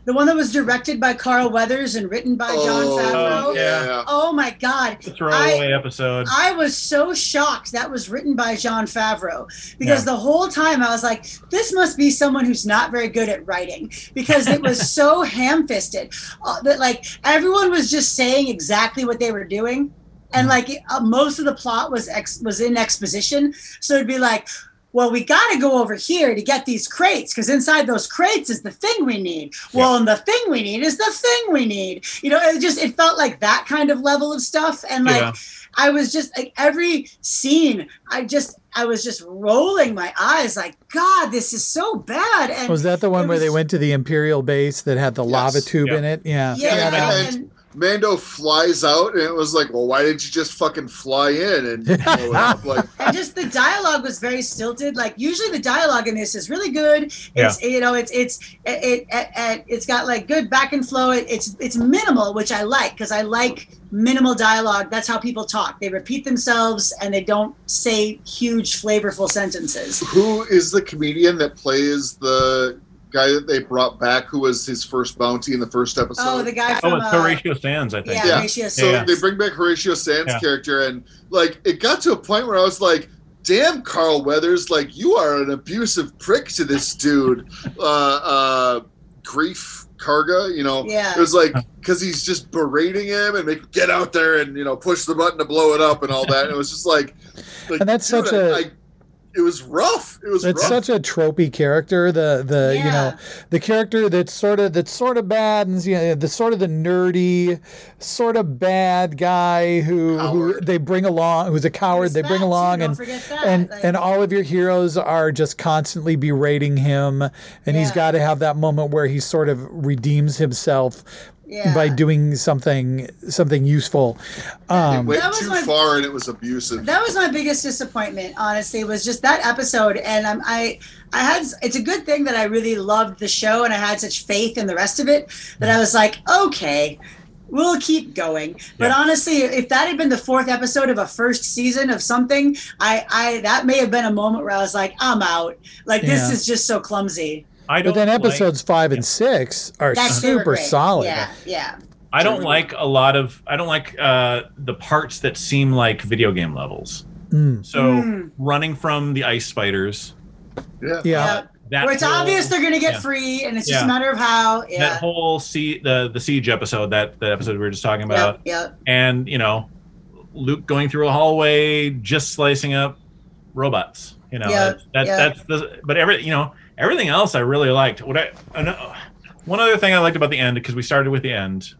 The one that was directed by Carl Weathers and written by Jon Oh, Favreau. yeah. Oh my God. The throwaway episode. I was so shocked that was written by Jon Favreau because Yeah. the whole time I was like, this must be someone who's not very good at writing because it was so ham-fisted uh, that like everyone was just saying exactly what they were doing. And like uh, most of the plot was ex- was in exposition. So it'd be like, well, we got to go over here to get these crates because inside those crates is the thing we need. Well, and the thing we need is the thing we need. You know, it just, it felt like that kind of level of stuff. And like, Yeah. I was just like every scene, I just, I was just rolling my eyes like, God, this is so bad. And Was that the one it where they was- went to the Imperial base that had the lava tube Yeah. in it? Yeah. Yeah. Yeah, and- and Mando flies out, and it was like, well, why didn't you just fucking fly in and blow it up? Like, and just the dialogue was very stilted. Like usually the dialogue in this is really good. It's you know it's it's it, it, it it's got like good back and flow. It, it's it's minimal, which I like because I like minimal dialogue. That's how people talk. They repeat themselves and they don't say huge flavorful sentences. who is the comedian that plays the guy that they brought back, who was his first bounty in the first episode? Oh, the guy from Oh, it's uh, Horatio Sands, I think. yeah, Yeah. Horatio So Sands. they bring back Horatio Sands' Yeah. character, and like it got to a point where I was like, "Damn, Carl Weathers, like you are an abusive prick to this dude." Uh, uh, Grief Karga, you know, Yeah. it was like because he's just berating him and make get out there and you know push the button to blow it up and all that. And it was just like, like And that's dude, such I- a- I- it was rough. It was It's rough. such a tropey character. The the you know Yeah. the character that's sort of that's sort of bad and you know, the sort of the nerdy, sort of bad guy who who Coward. they bring along, who's a coward. There's They bring that, too, along don't and forget that. and Like- and all of your heroes are just constantly berating him, and he's Yeah. got to have that moment where he sort of redeems himself yeah. by doing something something useful. it Um, went That was too my- far and it was abusive. That was my biggest disappointment, honestly, was just that episode. And I'm, I, I had, it's a good thing that I really loved the show and I had such faith in the rest of it that I was like, okay, we'll keep going. But Yeah. honestly, if that had been the fourth episode of a first season of something, I, I, that may have been a moment where I was like, I'm out. Like, this Yeah. is just so clumsy. I but don't then like- episodes five and six are That's they were super great. solid. Yeah, yeah. I don't like a lot of. I don't like uh, the parts that seem like video game levels. Mm. So Mm. running from the ice spiders. Yeah. Yeah. uh, that Where it's whole- obvious they're going to get yeah. free and it's just Yeah. a matter of how. Yeah. That whole sea, the the siege episode, that the episode we were just talking about, Yep, yep. and you know, Luke going through a hallway just slicing up robots. You know, Yeah, that's that's, yeah. that's the. But every you know everything else I really liked. What I, I know, one other thing I liked about the end, because we started with the end,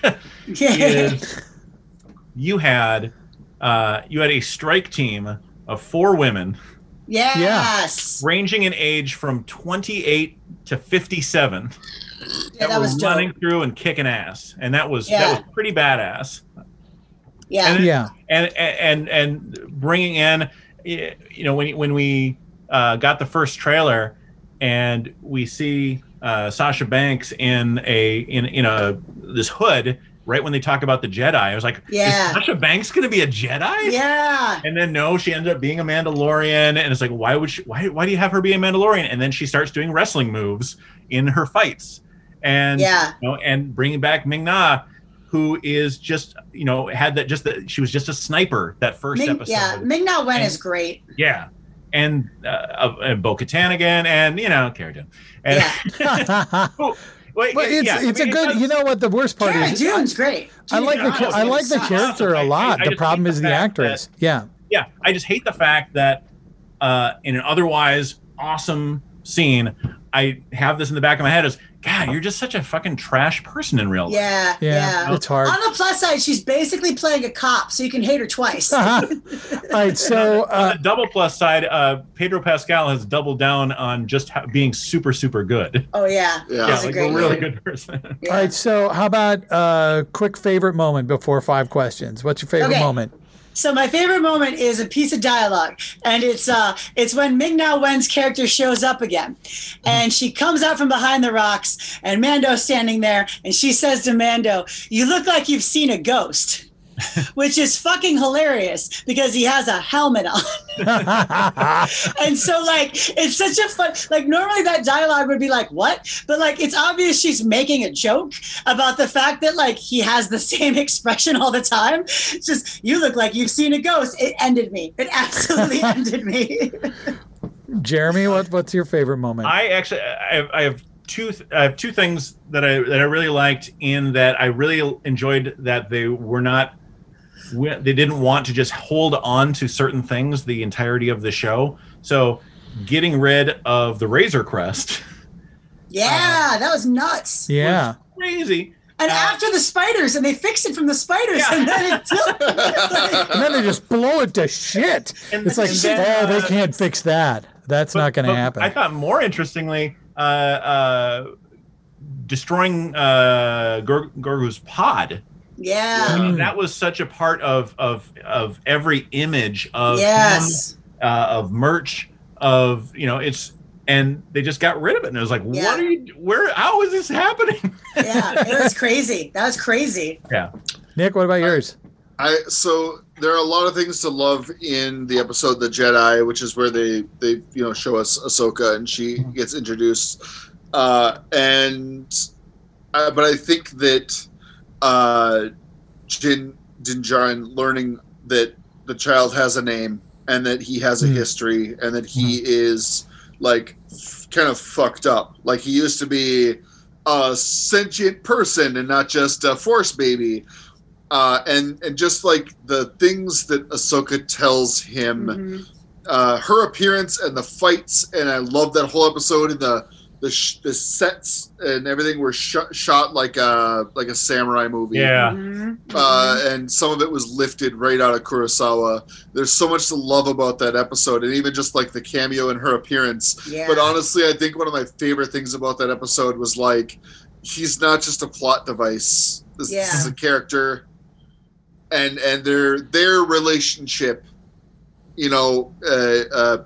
is you had uh, you had a strike team of four women Yes. ranging in age from twenty-eight to fifty-seven Yeah, that were was dope. running through and kicking ass, and that was Yeah. that was pretty badass. Yeah. And- Yeah. And and and bringing in, you know, when when we uh, got the first trailer, and we see uh, Sasha Banks in a in in a this hood right when they talk about the Jedi, I was like, Yeah. is Sasha Banks going to be a Jedi? Yeah. And then no, she ended up being a Mandalorian, and it's like, why would she? Why why do you have her be a Mandalorian? And then she starts doing wrestling moves in her fights, and Yeah. you know, and bringing back Ming-Na, who is just you know had that just that she was just a sniper that first Ming, episode. yeah. Ming-Na Wen And- is great. Yeah. And uh, uh, and Bo-Katan again, and you know, Cara Dune. And, Yeah. oh, wait, But it's yeah, I it's mean, a it good. does- You know what the worst part Cara is? Dune's great. I like the Yeah, cha- I honestly, like the it's character a awesome. I- lot. I The just problem hate is the the fact actress. Yeah. Yeah, I just hate the fact that uh, in an otherwise awesome scene, I have this in the back of my head is, God, you're just such a fucking trash person in real life. Yeah. Yeah, Yeah. it's hard. On the plus side, she's basically playing a cop, so you can hate her twice. All right, so On uh, the double plus side, uh, Pedro Pascal has doubled down on just ha- being super, super good. Oh yeah. Yeah, Yeah, He's a like great a really lead. good person. Yeah. all right, so how about uh, quick favorite moment before five questions? What's your favorite Okay. moment? So my favorite moment is a piece of dialogue, and it's uh, it's when Ming-Na Wen's character shows up again, and she comes out from behind the rocks, and Mando's standing there, and she says to Mando, "You look like you've seen a ghost." which is fucking hilarious because he has a helmet on. And so, like, it's such a fun, like, normally that dialogue would be like, what? But, like, it's obvious she's making a joke about the fact that, like, he has the same expression all the time. It's just, you look like you've seen a ghost. It ended me. It absolutely ended me. Jeremy, what what's your favorite moment? I actually, I have, I have two, I have two things that I that I really liked. In that, I really enjoyed that they were not, they didn't want to just hold on to certain things the entirety of the show. So, getting rid of the Razor Crest. Yeah, uh, that was nuts. Yeah, was crazy. And uh, after the spiders, and they fixed it from the spiders, yeah. and then it like, and then they just blow it to shit. And, it's like, then, oh, they can't fix that. That's but, not going to happen. I thought more interestingly, uh, uh, destroying uh, Gor- Gorgu's pod. Yeah, Uh, that was such a part of of of every image of yes. him, uh, of merch, of you know, it's and they just got rid of it, and it was like, yeah. what are you? Where? How is this happening? Yeah, it was crazy. That was crazy. Yeah, Nick, what about yours? I so there are a lot of things to love in the episode The Jedi, which is where they they you know show us Ahsoka and she gets introduced, uh, and uh, but I think that uh, Din Din Djarin learning that the child has a name and that he has a mm. history and that he mm. is like f- kind of fucked up. Like he used to be a sentient person and not just a Force baby. Uh, and and just like the things that Ahsoka tells him, mm-hmm. uh, her appearance and the fights, and I love that whole episode. And the the, sh- the sets and everything were sh- shot like a like a samurai movie. Yeah, mm-hmm. uh, and some of it was lifted right out of Kurosawa. There's so much to love about that episode, and even just like the cameo and her appearance. Yeah. But honestly, I think one of my favorite things about that episode was like he's not just a plot device. This, yeah. this is a character. And and their their relationship, you know, uh, uh,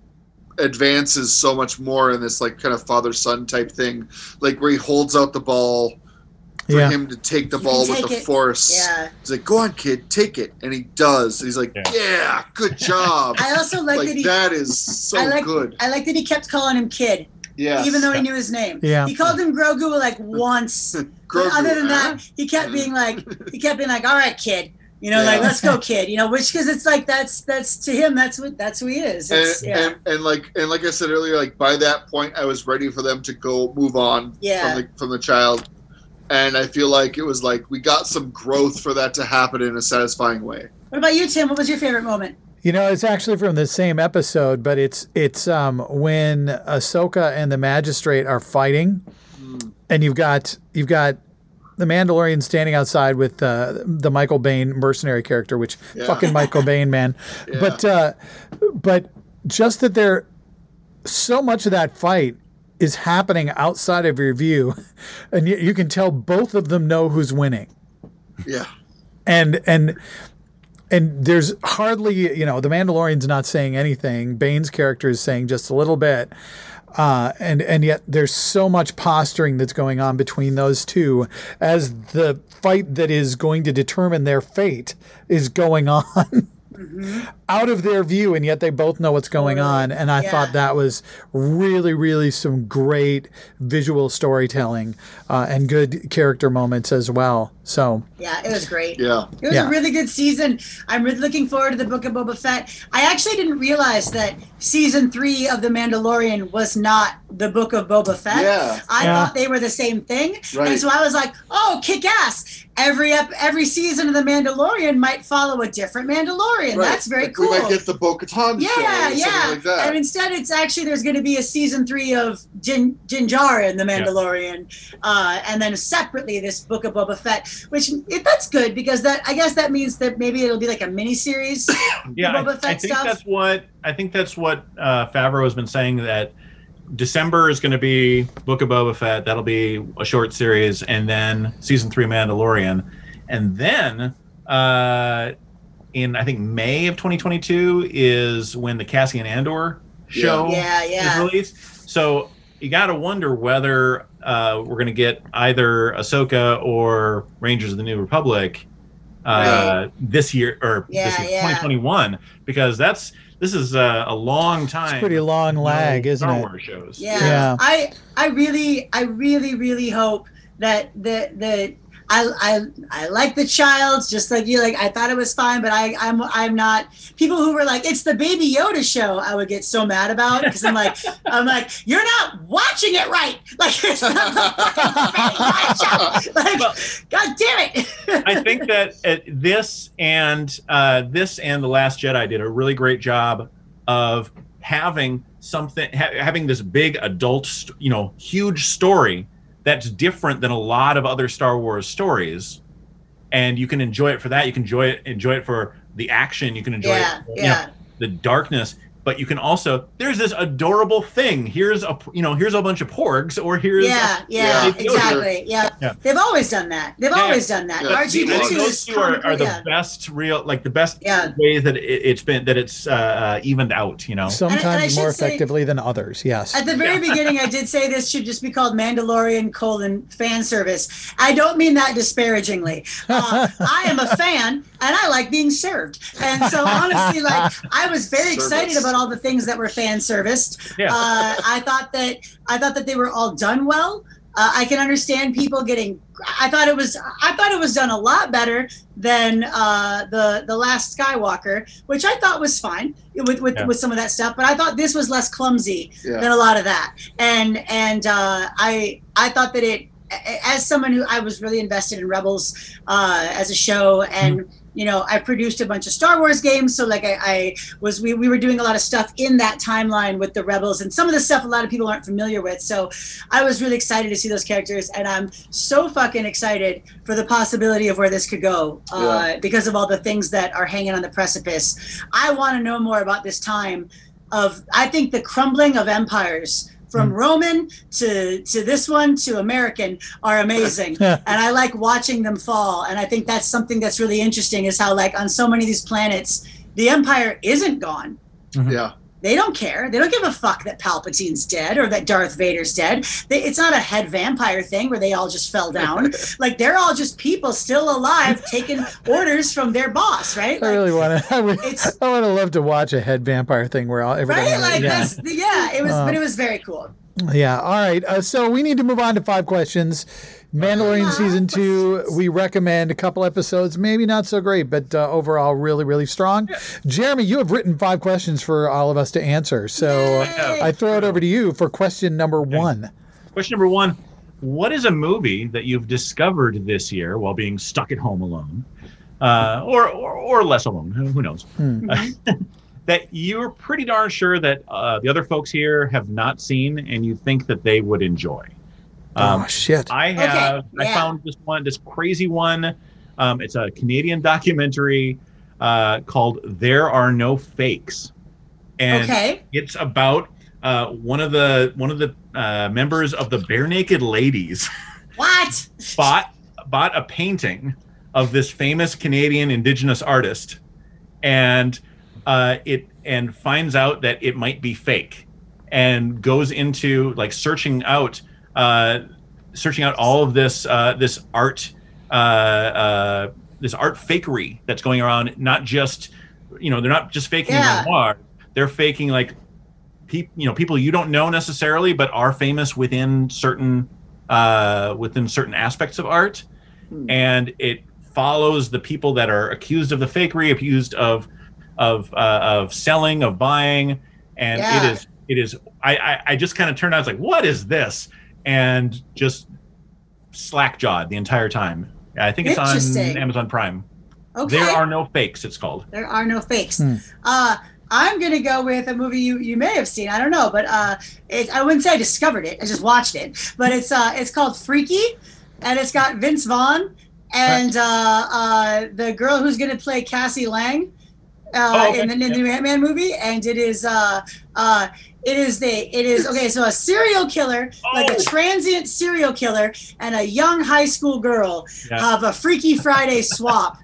advances so much more in this like kind of father son type thing, like where he holds out the ball for yeah. him to take the You ball can with take the it. force. Yeah. He's like, "Go on, kid, take it," and he does. And he's like, Yeah. "Yeah, good job." I also like, like that he. that is so I like. good. I like that he kept calling him kid, Yeah, even though he knew his name. Yeah. He called him Grogu like once. But other than that, he kept being like, he kept being like, "All right, kid." You know, Yeah. like, let's go, kid. You know, which because it's like that's that's to him that's what that's who he is. It's, and, yeah. and, and like and like I said earlier, like by that point, I was ready for them to go move on Yeah. from the from the child, and I feel like it was like we got some growth for that to happen in a satisfying way. What about you, Tim? What was your favorite moment? You know, it's actually from the same episode, but it's it's um, when Ahsoka and the Magistrate are fighting, Mm. and you've got you've got the Mandalorian standing outside with uh, the Michael Biehn mercenary character, which Yeah. fucking Michael Biehn, man. Yeah. But uh, but just that there, so much of that fight is happening outside of your view, and you, you can tell both of them know who's winning. Yeah, And and and there's hardly, you know, the Mandalorian's not saying anything. Bane's character is saying just a little bit. Uh, and, and yet there's so much posturing that's going on between those two as the fight that is going to determine their fate is going on. Mm-hmm. Out of their view, and yet they both know what's going on. And I Yeah. thought that was really, really some great visual storytelling uh, and good character moments as well. So, Yeah, it was great. yeah. It was Yeah. a really good season. I'm really looking forward to the Book of Boba Fett. I actually didn't realize that season three of The Mandalorian was not the Book of Boba Fett. Yeah. I Yeah. thought they were the same thing. Right. And so I was like, oh, kick ass. Every ep- every season of The Mandalorian might follow a different Mandalorian. Right. That's very Like, cool. We might get the Bo-Katan show Yeah, or yeah. something like that. And instead, it's actually there's going to be a season three of Din Din Djarin, the Mandalorian, uh, and then separately this Book of Boba Fett, which it, that's good because that I guess that means that maybe it'll be like a mini series. yeah. Boba I, Fett I think stuff. that's what I think that's what uh, Favreau has been saying, that December is going to be Book of Boba Fett. That'll be a short series, and then season three Mandalorian, and then uh, in I think May of twenty twenty-two is when the Cassian Andor show Yeah, yeah. is released. So you got to wonder whether uh, we're going to get either Ahsoka or Rangers of the New Republic uh, right. this year or yeah, this year, yeah. twenty twenty-one, because that's this is a, a long time. It's pretty long lag, no isn't Star it? Wars shows. Yeah. Yeah. I I really I really really hope that the the I, I I like the child just like you. Like I thought it was fine, but I I'm I'm not. People who were like, it's the Baby Yoda show, I would get so mad about, because I'm like I'm like you're not watching it right. Like it's not the fucking Baby Yoda show. Like Well, God damn it. I think that uh, this and uh, this and The Last Jedi did a really great job of having something, ha- having this big adult, st- you know, huge story that's different than a lot of other Star Wars stories, and you can enjoy it for that. You can enjoy it, enjoy it for the action. You can enjoy Yeah, it, for, yeah. you know, the darkness. But you can also, there's this adorable thing. Here's a, you know, here's a bunch of porgs, or here's Yeah, a, yeah, Baby Yoda. exactly. Yeah. Yeah. They've always done that. They've Yeah. always done that. Yeah. R two D I two think is those two are, are the yeah. best real, like the best Yeah. ways that it, it's been that it's uh, uh, evened out. You know, Sometimes And I- and I should more say- effectively than others. Yes. At the very beginning, I did say this should just be called Mandalorian colon fan service. I don't mean that disparagingly. Uh, I am a fan, and I like being served. And so, honestly, like I was very Service. excited about all the things that were fan serviced. Yeah. Uh, I thought that I thought that they were all done well. Uh, I can understand people getting. I thought it was. I thought it was done a lot better than uh, the the Last Skywalker, which I thought was fine with with, Yeah. with some of that stuff. But I thought this was less clumsy Yeah. than a lot of that. And and uh, I I thought that it, as someone who I was really invested in Rebels uh, as a show, and you know I produced a bunch of Star Wars games, so like I, I was we, we were doing a lot of stuff in that timeline with the Rebels, and some of the stuff a lot of people aren't familiar with. So I was really excited to see those characters, and I'm so fucking excited for the possibility of where this could go uh, Yeah. because of all the things that are hanging on the precipice. I want to know more about this time of I think the crumbling of empires from Roman to to this one to American are amazing. And I like watching them fall. And I think that's something that's really interesting is how like on so many of these planets, the empire isn't gone. Yeah. They don't care. They don't give a fuck that Palpatine's dead or that Darth Vader's dead. They, it's not a head vampire thing where they all just fell down. Like they're all just people still alive taking orders from their boss, right? I Like, really want to. I would, it's- I would have loved to watch a head vampire thing where all everything. right? Like yeah. that's yeah. It was, Uh, but it was very cool. Yeah. All right. Uh, so we need to move on to five questions. Mandalorian Five season two. questions. We recommend a couple episodes, maybe not so great, but uh, overall really, really strong. Jeremy, you have written five questions for all of us to answer. So Yay. I throw it over to you for question number one. question number one: what is a movie that you've discovered this year while being stuck at home alone, uh, or, or or less alone? Who who knows? That you're pretty darn sure that uh, the other folks here have not seen, and you think that they would enjoy. Um, oh shit! I have. I yeah. found this one, this crazy one. Um, it's a Canadian documentary uh, called "There Are No Fakes," and Okay. it's about uh, one of the one of the uh, members of the Bare Naked Ladies What? bought bought a painting of this famous Canadian Indigenous artist, and uh, it and finds out that it might be fake, and goes into like searching out. Uh, searching out all of this uh, this art uh, uh, this art fakery that's going around. Not just you know they're not just faking Yeah. Renoir, they're faking like people you know people you don't know necessarily, but are famous within certain uh, within certain aspects of art, and it follows the people that are accused of the fakery, accused of of uh, of selling, of buying, and Yeah. it is it is. I I, I just kind of turned out. I was like, what is this? And just slack jawed the entire time. I think it's on Interesting. Amazon Prime. Okay. There Are No Fakes, it's called. There are no fakes. Hmm. Uh, I'm gonna go with a movie you, you may have seen. I don't know, but uh, it, I wouldn't say I discovered it. I just watched it. But it's uh, it's called Freaky, and it's got Vince Vaughn and uh, uh, the girl who's gonna play Cassie Lang uh, Oh, okay. in the, in the new Ant-Man movie. And it is uh, uh, it is the it is okay. So a serial killer, like a Oh. transient serial killer, and a young high school girl Yeah. have a Freaky Friday swap.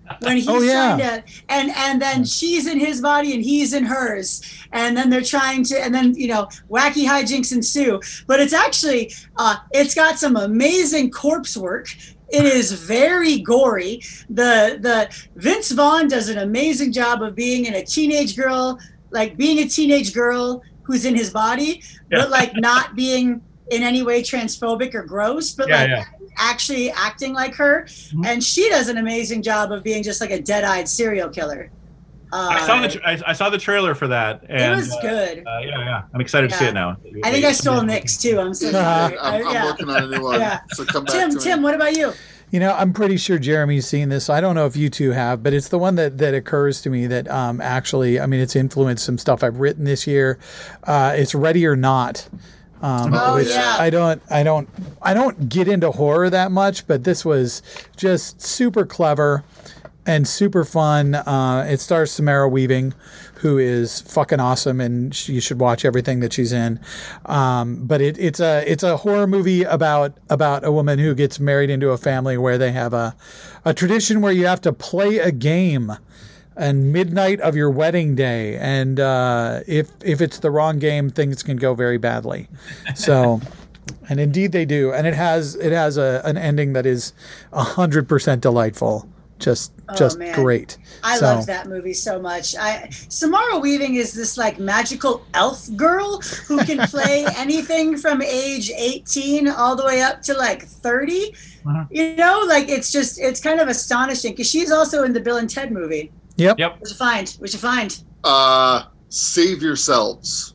when he's Oh, yeah. trying to, and and then she's in his body and he's in hers, and then they're trying to, and then you know, wacky hijinks ensue. But it's actually, uh, it's got some amazing corpse work. It is very gory. The the Vince Vaughn does an amazing job of being in a teenage girl, like being a teenage girl who's in his body, Yeah. but like not being in any way transphobic or gross, but Yeah, like yeah. actually acting like her. Mhm. And she does an amazing job of being just like a dead-eyed serial killer. Uh, I saw the tra- I, I saw the trailer for that. And, it was uh, good. Uh, yeah, yeah. I'm excited to see Yeah. it now. I think I stole Nick's too. I'm so sorry. I'm, I- I'm yeah. working on a new one. Yeah. So come back Tim, to Tim, me. what about you? You know, I'm pretty sure Jeremy's seen this. I don't know if you two have, but it's the one that, that occurs to me that um, actually, I mean, it's influenced some stuff I've written this year. Uh, it's Ready or Not. Um, Oh, which yeah. I don't, I don't, I don't get into horror that much, but this was just super clever and super fun. Uh, it stars Samara Weaving, who is fucking awesome, and she, you should watch everything that she's in. Um, but it, it's a it's a horror movie about about a woman who gets married into a family where they have a a tradition where you have to play a game and midnight of your wedding day, and uh, if if it's the wrong game, things can go very badly. So. And indeed they do, and it has it has a an ending that is a hundred percent delightful, just Oh, just man. great. I So- loved that movie so much. I Samara Weaving is this like magical elf girl who can play anything from age eighteen all the way up to like thirty. Uh-huh. You know, like it's just it's kind of astonishing because she's also in the Bill and Ted movie. Yep. Yep. What'd you find? What'd you find? Uh, Save Yourselves.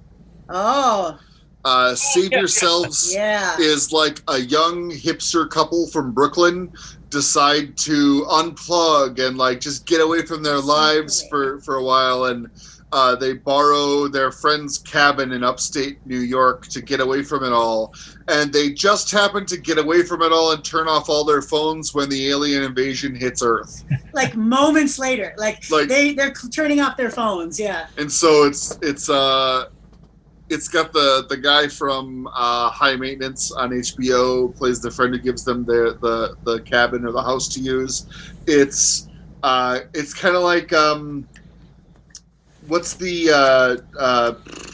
Oh, Uh, Save Yourselves yeah. is like a young hipster couple from Brooklyn decide to unplug and like just get away from their lives for, for a while, and uh, they borrow their friend's cabin in upstate New York to get away from it all, and they just happen to get away from it all and turn off all their phones when the alien invasion hits Earth. Like moments later, like, Like- they they're turning off their phones. Yeah. And so it's it's uh it's got the the guy from uh, High Maintenance on H B O plays the friend who gives them the the, the cabin or the house to use. It's uh, it's kind of like um, what's the uh, uh,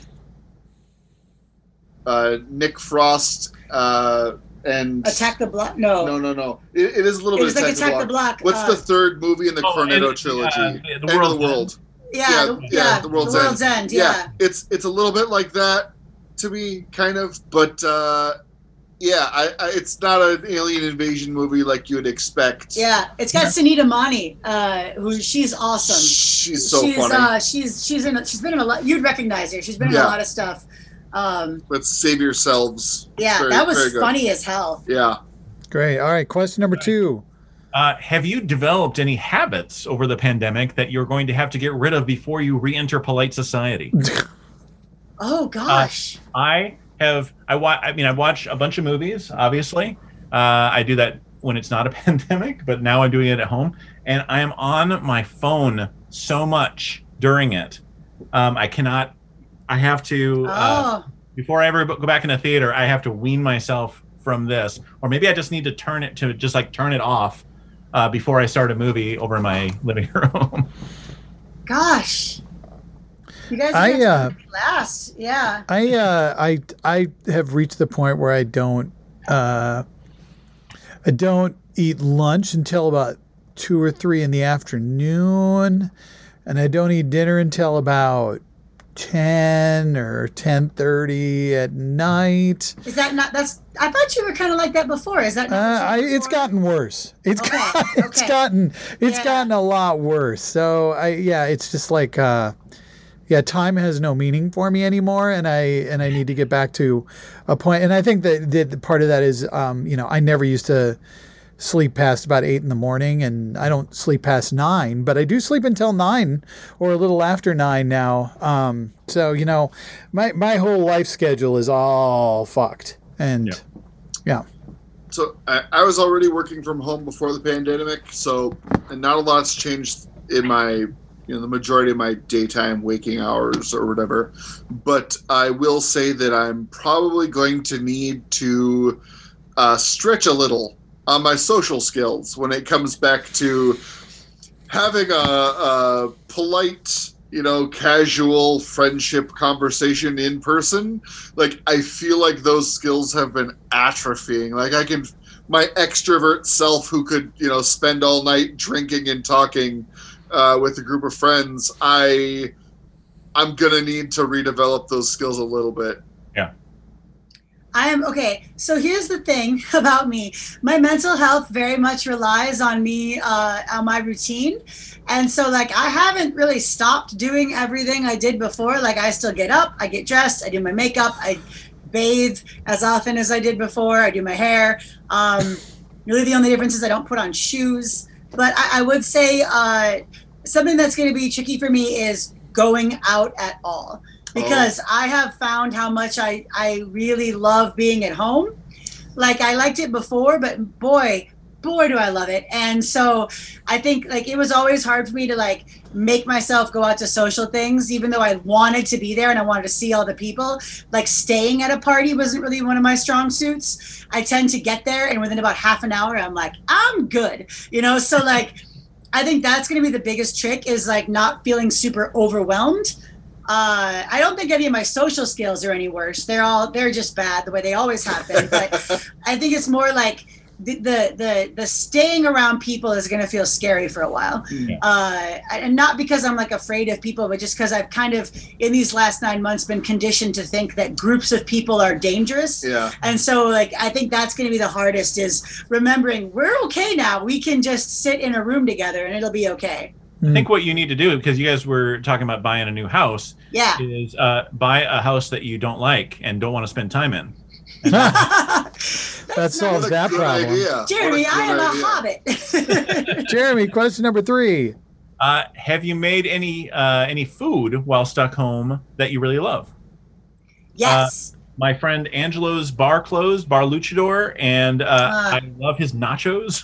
uh, Nick Frost uh, and Attack the Block. No. no no no it, it is a little It bit was like Attack, Attack the the Block. Block. What's uh, the third movie in the Oh, Cornetto and, trilogy? uh, The End of World's the World. Yeah, yeah, the, yeah, yeah, The World's World's End. Yeah. it's it's a little bit like that to me, kind of, but uh, yeah, I, I, it's not an alien invasion movie like you would expect. Yeah, it's got Sunita Mani, uh, who she's awesome. She's so she's, funny. Uh, she's she's in. A, she's been in a lot. You'd recognize her. She's been in Yeah. a lot of stuff. Um, But Save Yourselves. yeah, Very- that was very good. funny as hell. Yeah. Great. All right. Question number two. Uh, have you developed any habits over the pandemic that you're going to have to get rid of before you re-enter polite society? Oh gosh. I have. I watch. I mean, I watch a bunch of movies. Obviously, uh, I do that when it's not a pandemic, but now I'm doing it at home, and I am on my phone so much during it. Um, I cannot. I have to. Uh, oh, before I ever go back in a theater, I have to wean myself from this, or maybe I just need to turn it to just like turn it off uh, before I start a movie over in my living room. gosh. You guys I, are uh, last. Yeah. I uh, I I have reached the point where I don't uh, I don't eat lunch until about two or three in the afternoon, and I don't eat dinner until about ten or ten thirty at night. Is that not? That's. I thought you were kind of like that before. Is that? Uh, Not I, what you were it's before? gotten worse. It's Okay, got, it's okay. gotten it's Yeah. gotten a lot worse. So I yeah, it's just like uh, yeah, time has no meaning for me anymore, and I and I need to get back to a point. And I think that, that part of that is um, you know, I never used to sleep past about eight in the morning, and I don't sleep past nine, but I do sleep until nine or a little after nine now. Um, so you know, my my whole life schedule is all fucked, and Yeah. yeah. So I, I was already working from home before the pandemic, so and not a lot's changed in my, you know, the majority of my daytime waking hours or whatever. But I will say that I'm probably going to need to uh, stretch a little on my social skills when it comes back to having a, a polite, you know, casual friendship conversation in person, like I feel like those skills have been atrophying. Like I can, my extrovert self who could, you know, spend all night drinking and talking uh, with a group of friends, I, I'm gonna need to redevelop those skills a little bit. Yeah. I am okay. So here's the thing about me. My mental health very much relies on me, uh, on my routine. And so like, I haven't really stopped doing everything I did before. Like I still get up, I get dressed, I do my makeup, I bathe as often as I did before. I do my hair. Um, really the only difference is I don't put on shoes, but I, I would say, uh, something that's going to be tricky for me is going out at all. Because oh. I have found how much I, I really love being at home. Like I liked it before, but boy, boy, do I love it. And so I think like it was always hard for me to like make myself go out to social things, even though I wanted to be there and I wanted to see all the people. Like staying at a party wasn't really one of my strong suits. I tend to get there and within about half an hour, I'm like, I'm good, you know? So like, I think that's going to be the biggest trick is like not feeling super overwhelmed. Uh, I don't think any of my social skills are any worse. They're all, they're just bad the way they always have been. But I think it's more like the, the, the, the staying around people is going to feel scary for a while. Yeah. Uh, and not because I'm like afraid of people, but just because I've kind of in these last nine months been conditioned to think that groups of people are dangerous. Yeah. And so like, I think that's going to be the hardest is remembering we're okay now. We can just sit in a room together and it'll be okay. I think what you need to do, because you guys were talking about buying a new house, yeah, is uh, buy a house that you don't like and don't want to spend time in. That solves that problem. Idea. Jeremy, I am idea. a hobbit. Jeremy, question number three. Uh, have you made any uh, any food while stuck home that you really love? Yes. Uh, my friend Angelo's bar closed, Bar Luchador, and uh, Uh. I love his nachos.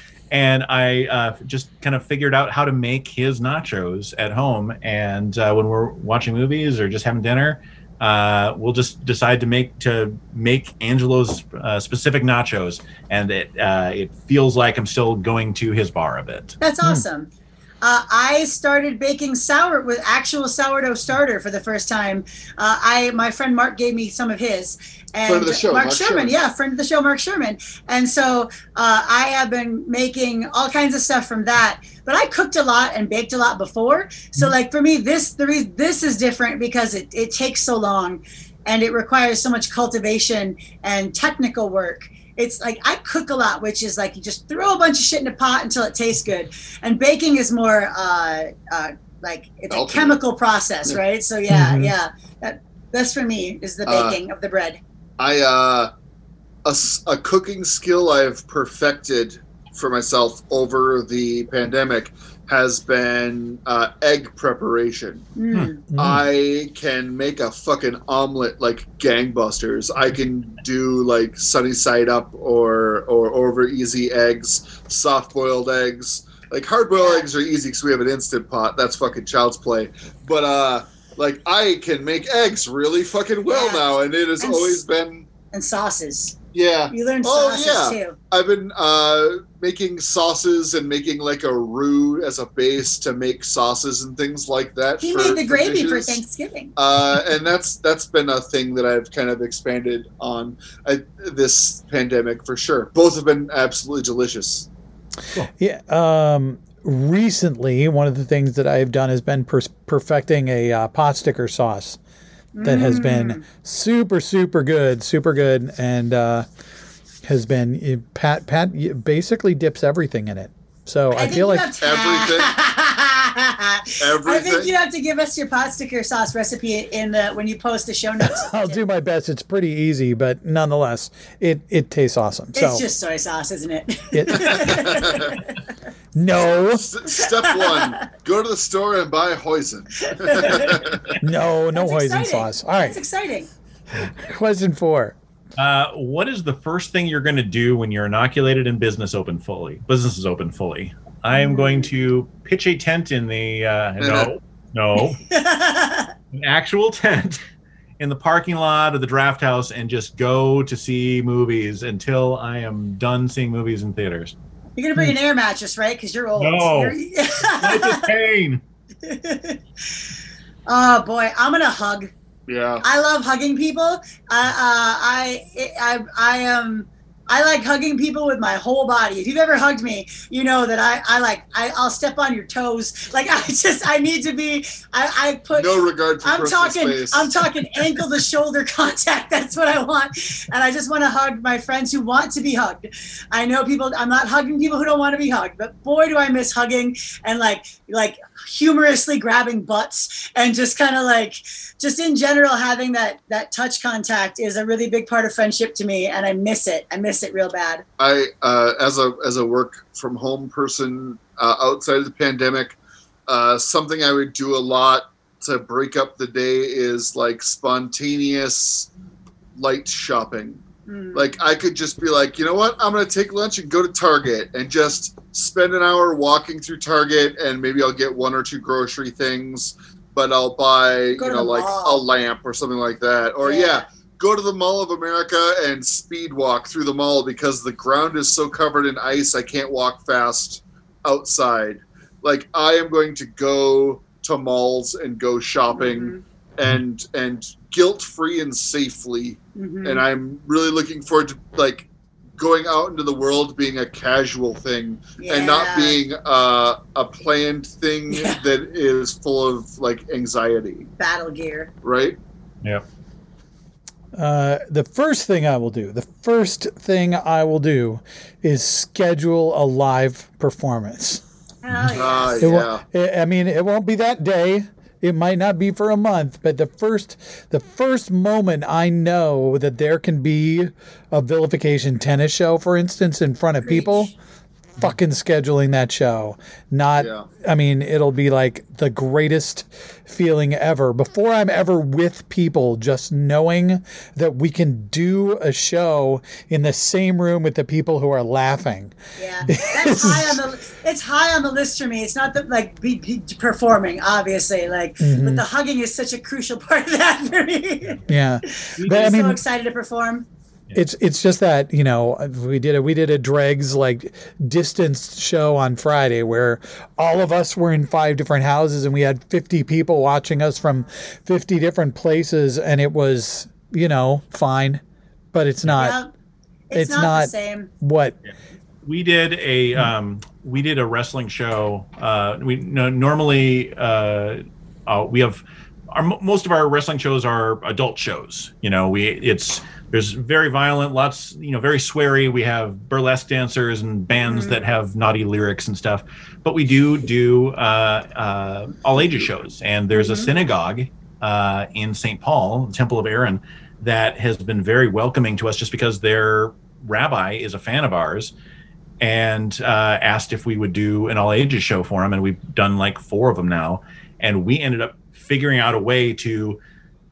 And I uh, just kind of figured out how to make his nachos at home. And uh, when we're watching movies or just having dinner, uh, we'll just decide to make to make Angelo's uh, specific nachos, and it uh, it feels like I'm still going to his bar a bit. That's awesome. Uh, I started baking sour with actual sourdough starter for the first time. Uh, I my friend Mark gave me some of his. And friend of the show, Mark, Mark Sherman, Sherman, yeah, friend of the show, Mark Sherman. And so uh, I have been making all kinds of stuff from that. But I cooked a lot and baked a lot before. So like for me, this the reason this is different because it, it takes so long and it requires so much cultivation and technical work. It's like I cook a lot, which is like you just throw a bunch of shit in a pot until it tastes good. And baking is more uh, uh, like it's Ultimate. a chemical process, right? So yeah, Mhm. yeah. That, that's for me is the Uh, baking of the bread. I uh, a, s- a cooking skill I've perfected for myself over the pandemic has been uh, egg preparation. Mm. Mm. I can make a fucking omelet like gangbusters. I can do like sunny side up or or over easy eggs, soft boiled eggs. Like hard boiled Yeah. eggs are easy because we have an instant pot. That's fucking child's play. But uh, like I can make eggs really fucking well Yeah. now, and it has And always s- been And sauces. yeah. You learned Oh, sauces yeah. too. I've been uh, making sauces and making like a roux as a base to make sauces and things like that. He for, made the for gravy for dishes. Thanksgiving. Uh, and that's that's been a thing that I've kind of expanded on uh, this pandemic for sure. Both have been absolutely delicious. Yeah. Um, recently, one of the things that I've done has been per- perfecting a uh, pot sticker sauce that has been super, super good, super good, and uh, has been you- Pat. Pat basically dips everything in it. So I, think feel you like have to- Everything. I think Everything. you have to give us your pot sticker sauce recipe in the when you post the show notes. I'll do my best. It's pretty easy, but nonetheless, it it tastes awesome. So It's just soy sauce, isn't it? it, no, S- step one: go to the store and buy hoisin. no, no That's hoisin exciting. sauce. All That's right, exciting. question four. Uh, what is the first thing you're going to do when you're inoculated and business open fully? Business is open fully. I am going to pitch a tent in the uh, no, no, an actual tent in the parking lot of the Draft House and just go to see movies until I am done seeing movies in theaters. You're gonna bring an air mattress, right? Because you're old. No. You're- Life is pain. Oh boy, I'm gonna hug. Yeah. I love hugging people. Uh, uh, I, I, I am. I like hugging people with my whole body. If you've ever hugged me, you know that I, I like. I, I'll step on your toes. Like I just, I need to be. I, I put. No regard for I'm personal talking. space. I'm talking ankle to shoulder contact. That's what I want, and I just want to hug my friends who want to be hugged. I know people. I'm not hugging people who don't want to be hugged, but boy, do I miss hugging and like, like humorously grabbing butts and just kind of like, just in general having that that touch contact is a really big part of friendship to me, and I miss it. I miss it real bad. I, uh, as a as a work from home person uh, outside of the pandemic, uh, something I would do a lot to break up the day is like spontaneous light shopping. Mm. Like I could just be like, you know what? I'm going to take lunch and go to Target and just spend an hour walking through Target, and maybe I'll get one or two grocery things, but I'll buy, Go you to know, the like mall. a lamp or something like that. Or Yeah. yeah, go to the Mall of America and speed walk through the mall because the ground is so covered in ice I can't walk fast outside. Like I am going to go to malls and go shopping Mhm. and and guilt-free and safely. Mhm. And I'm really looking forward to like going out into the world being a casual thing and not Yeah. being uh, a planned thing Yeah. that is full of like anxiety, battle gear. right? Yeah. Uh, the first thing I will do, the first thing I will do is schedule a live performance. Hell yeah. Ah, It yeah. won't, I I mean, it won't be that day. It might not be for a month, but the first, the first moment I know that there can be a vilification tennis show, for instance, in front of people, Preach. fucking scheduling that show. Not, Yeah. I mean, it'll be like the greatest feeling ever. Before I'm ever with people, just knowing that we can do a show in the same room with the people who are laughing. Yeah, that's high on the. It's high on the list for me. It's not that like be, be performing, obviously, like, Mhm. but the hugging is such a crucial part of that for me. Yeah. We But I I'm mean, so excited to perform. It's it's just that, you know, we did a we did a dregs like distance show on Friday where all of us were in five different houses and we had fifty people watching us from fifty different places, and it was, you know, fine, but it's not Yeah, it's, it's not, not- the same. what We did a um, we did a wrestling show. Uh, we no, normally uh, uh, we have our most of our wrestling shows are adult shows. You know, we it's there's very violent, lots you know, very sweary. We have burlesque dancers and bands Mhm. that have naughty lyrics and stuff. But we do do uh, uh, all ages shows, and there's a Mhm. synagogue uh, in Saint Paul, Temple of Aaron, that has been very welcoming to us just because their rabbi is a fan of ours and uh, asked if we would do an all ages show for him. And we've done like four of them now. And we ended up figuring out a way to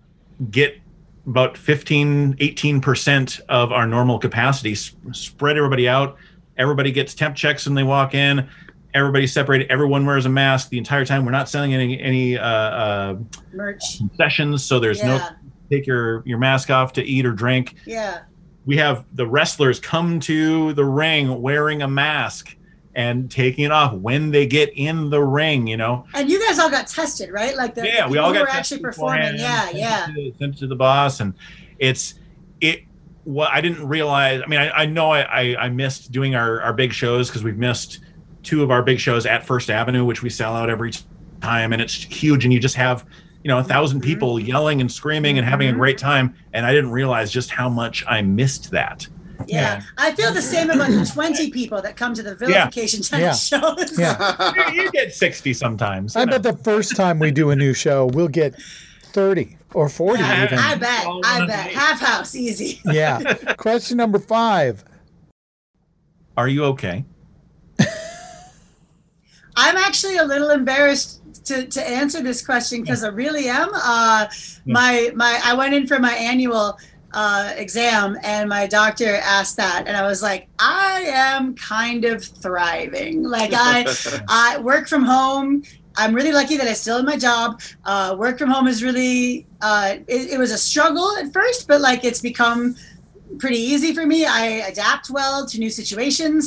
get about fifteen, eighteen percent of our normal capacity, s- spread everybody out. Everybody gets temp checks when they walk in. Everybody's separated. Everyone wears a mask the entire time. We're not selling any, any uh, uh, Merch. concessions. So there's no Yeah, take your, your mask off to eat or drink. yeah. We have the wrestlers come to the ring wearing a mask and taking it off when they get in the ring, you know. And you guys all got tested, right? Like the Yeah, we people all who got were actually tested performing. beforehand, Yeah, sent yeah. it to, sent it to the boss, and it's it. What I didn't realize. I mean, I, I know I, I I missed doing our our big shows because we've missed two of our big shows at First Avenue, which we sell out every time, and it's huge, and you just have you know a thousand Mhm. people yelling and screaming and having a Mhm. great time, and I didn't realize just how much I missed that. Yeah. Yeah. I feel the same about the twenty people that come to the vilification tennis shows. Yeah. you, you get sixty sometimes. you I know. bet the first time we do a new show, we'll get thirty or forty Yeah, even. I bet. All I on bet. me. Half house, easy. Yeah. Question number five. Are you okay? I'm actually a little embarrassed to, to answer this question because I really am. Uh, my my I went in for my annual uh, exam and my doctor asked that, and I was like, I am kind of thriving. Like I I work from home. I'm really lucky that I still have my job. Uh, work from home is really uh, it, it was a struggle at first, but like it's become pretty easy for me. I adapt well to new situations.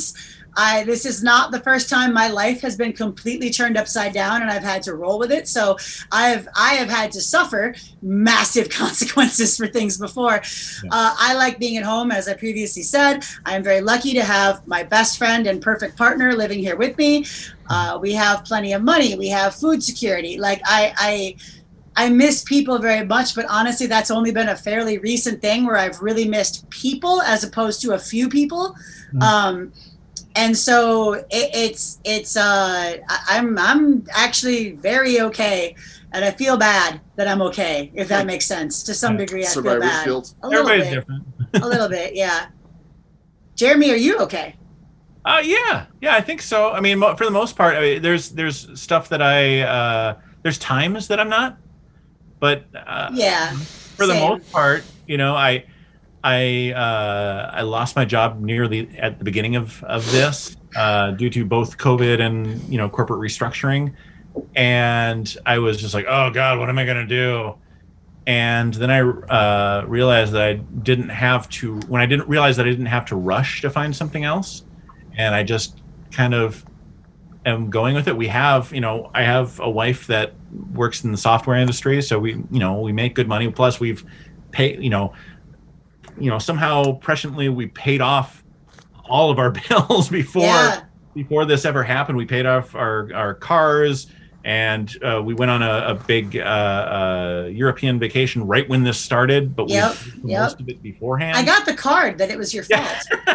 I this is not the first time my life has been completely turned upside down and I've had to roll with it. So I've I have had to suffer massive consequences for things before. Yeah. Uh, I like being at home, as I previously said. I am very lucky to have my best friend and perfect partner living here with me. Uh, we have plenty of money. We have food security. Like I, I, I miss people very much, but honestly, that's only been a fairly recent thing where I've really missed people as opposed to a few people. Mm-hmm. Um, and so it, it's it's uh, I, I'm I'm actually very okay, and I feel bad that I'm okay, if that makes sense. To some degree, I feel bad. Guilt. A little Everybody's bit. different. A little bit, yeah. Jeremy, are you okay? Uh, yeah, yeah, I think so. I mean, mo- for the most part, I mean, there's there's stuff that I uh, there's times that I'm not, but uh, yeah, for the same. most part, you know, I I uh, I lost my job nearly at the beginning of of this uh, due to both COVID and you know corporate restructuring, and I was just like, oh God, what am I gonna do? And then I uh, realized that I didn't have to when I didn't realize that I didn't have to rush to find something else. And I just kind of am going with it. We have, you know, I have a wife that works in the software industry, so we, you know, we make good money. Plus, we've paid, you know, you know, somehow presciently we paid off all of our bills before Yeah. before this ever happened. We paid off our our cars, and uh, we went on a, a big uh, uh, European vacation right when this started. But Yep, we did yep. most of it beforehand. I got the card that it was your fault.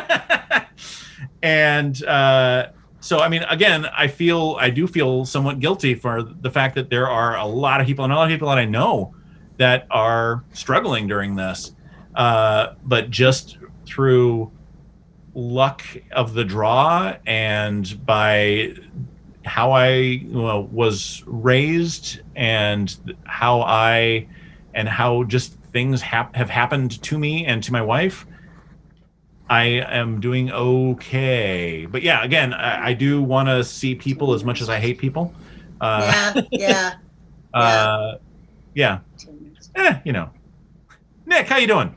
And uh, so, I mean, again, I feel I do feel somewhat guilty for the fact that there are a lot of people, and a lot of people that I know that are struggling during this. Uh, but just through luck of the draw and by how I well, was raised and how I and how just things hap- have happened to me and to my wife, I am doing okay. But yeah, again, I, I do want to see people as much as I hate people. Uh, Yeah, yeah. uh, yeah. Eh, you know. Nick, how you doing?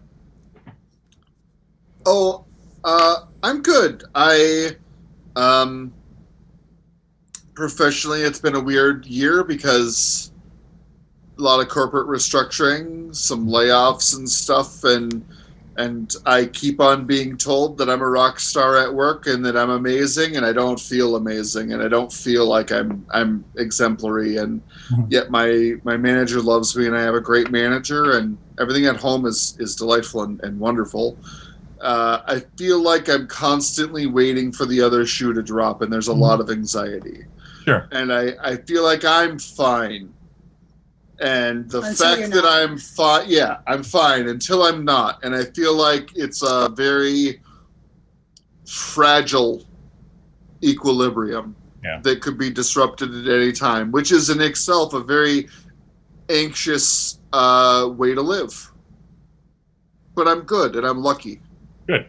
Oh, uh, I'm good. I, um, professionally, it's been a weird year because a lot of corporate restructuring, some layoffs and stuff, and and I keep on being told that I'm a rock star at work and that I'm amazing, and I don't feel amazing, and I don't feel like I'm I'm exemplary, and mm-hmm. yet my my manager loves me, and I have a great manager, and everything at home is is delightful and, and wonderful. Uh, I feel like I'm constantly waiting for the other shoe to drop, and there's a mm-hmm. lot of anxiety. Sure. And I, I feel like I'm fine. And the Until fact that I'm fine, yeah, I'm fine until I'm not. And I feel like it's a very fragile equilibrium yeah. that could be disrupted at any time, which is in itself a very anxious uh, way to live. But I'm good and I'm lucky. Good.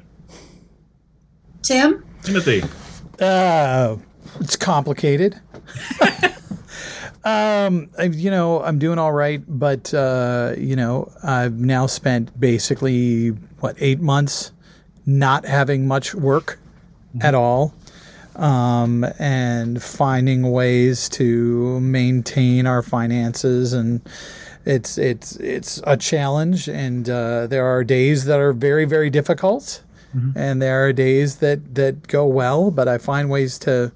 Tim? Timothy. Uh, it's complicated. Um, I, you know, I'm doing all right, but, uh, you know, I've now spent basically, what, eight months not having much work mm-hmm. at all, um, and finding ways to maintain our finances. And it's, it's, it's a challenge. And, uh, there are days that are very, very difficult mm-hmm. and there are days that, that go well, but I find ways to,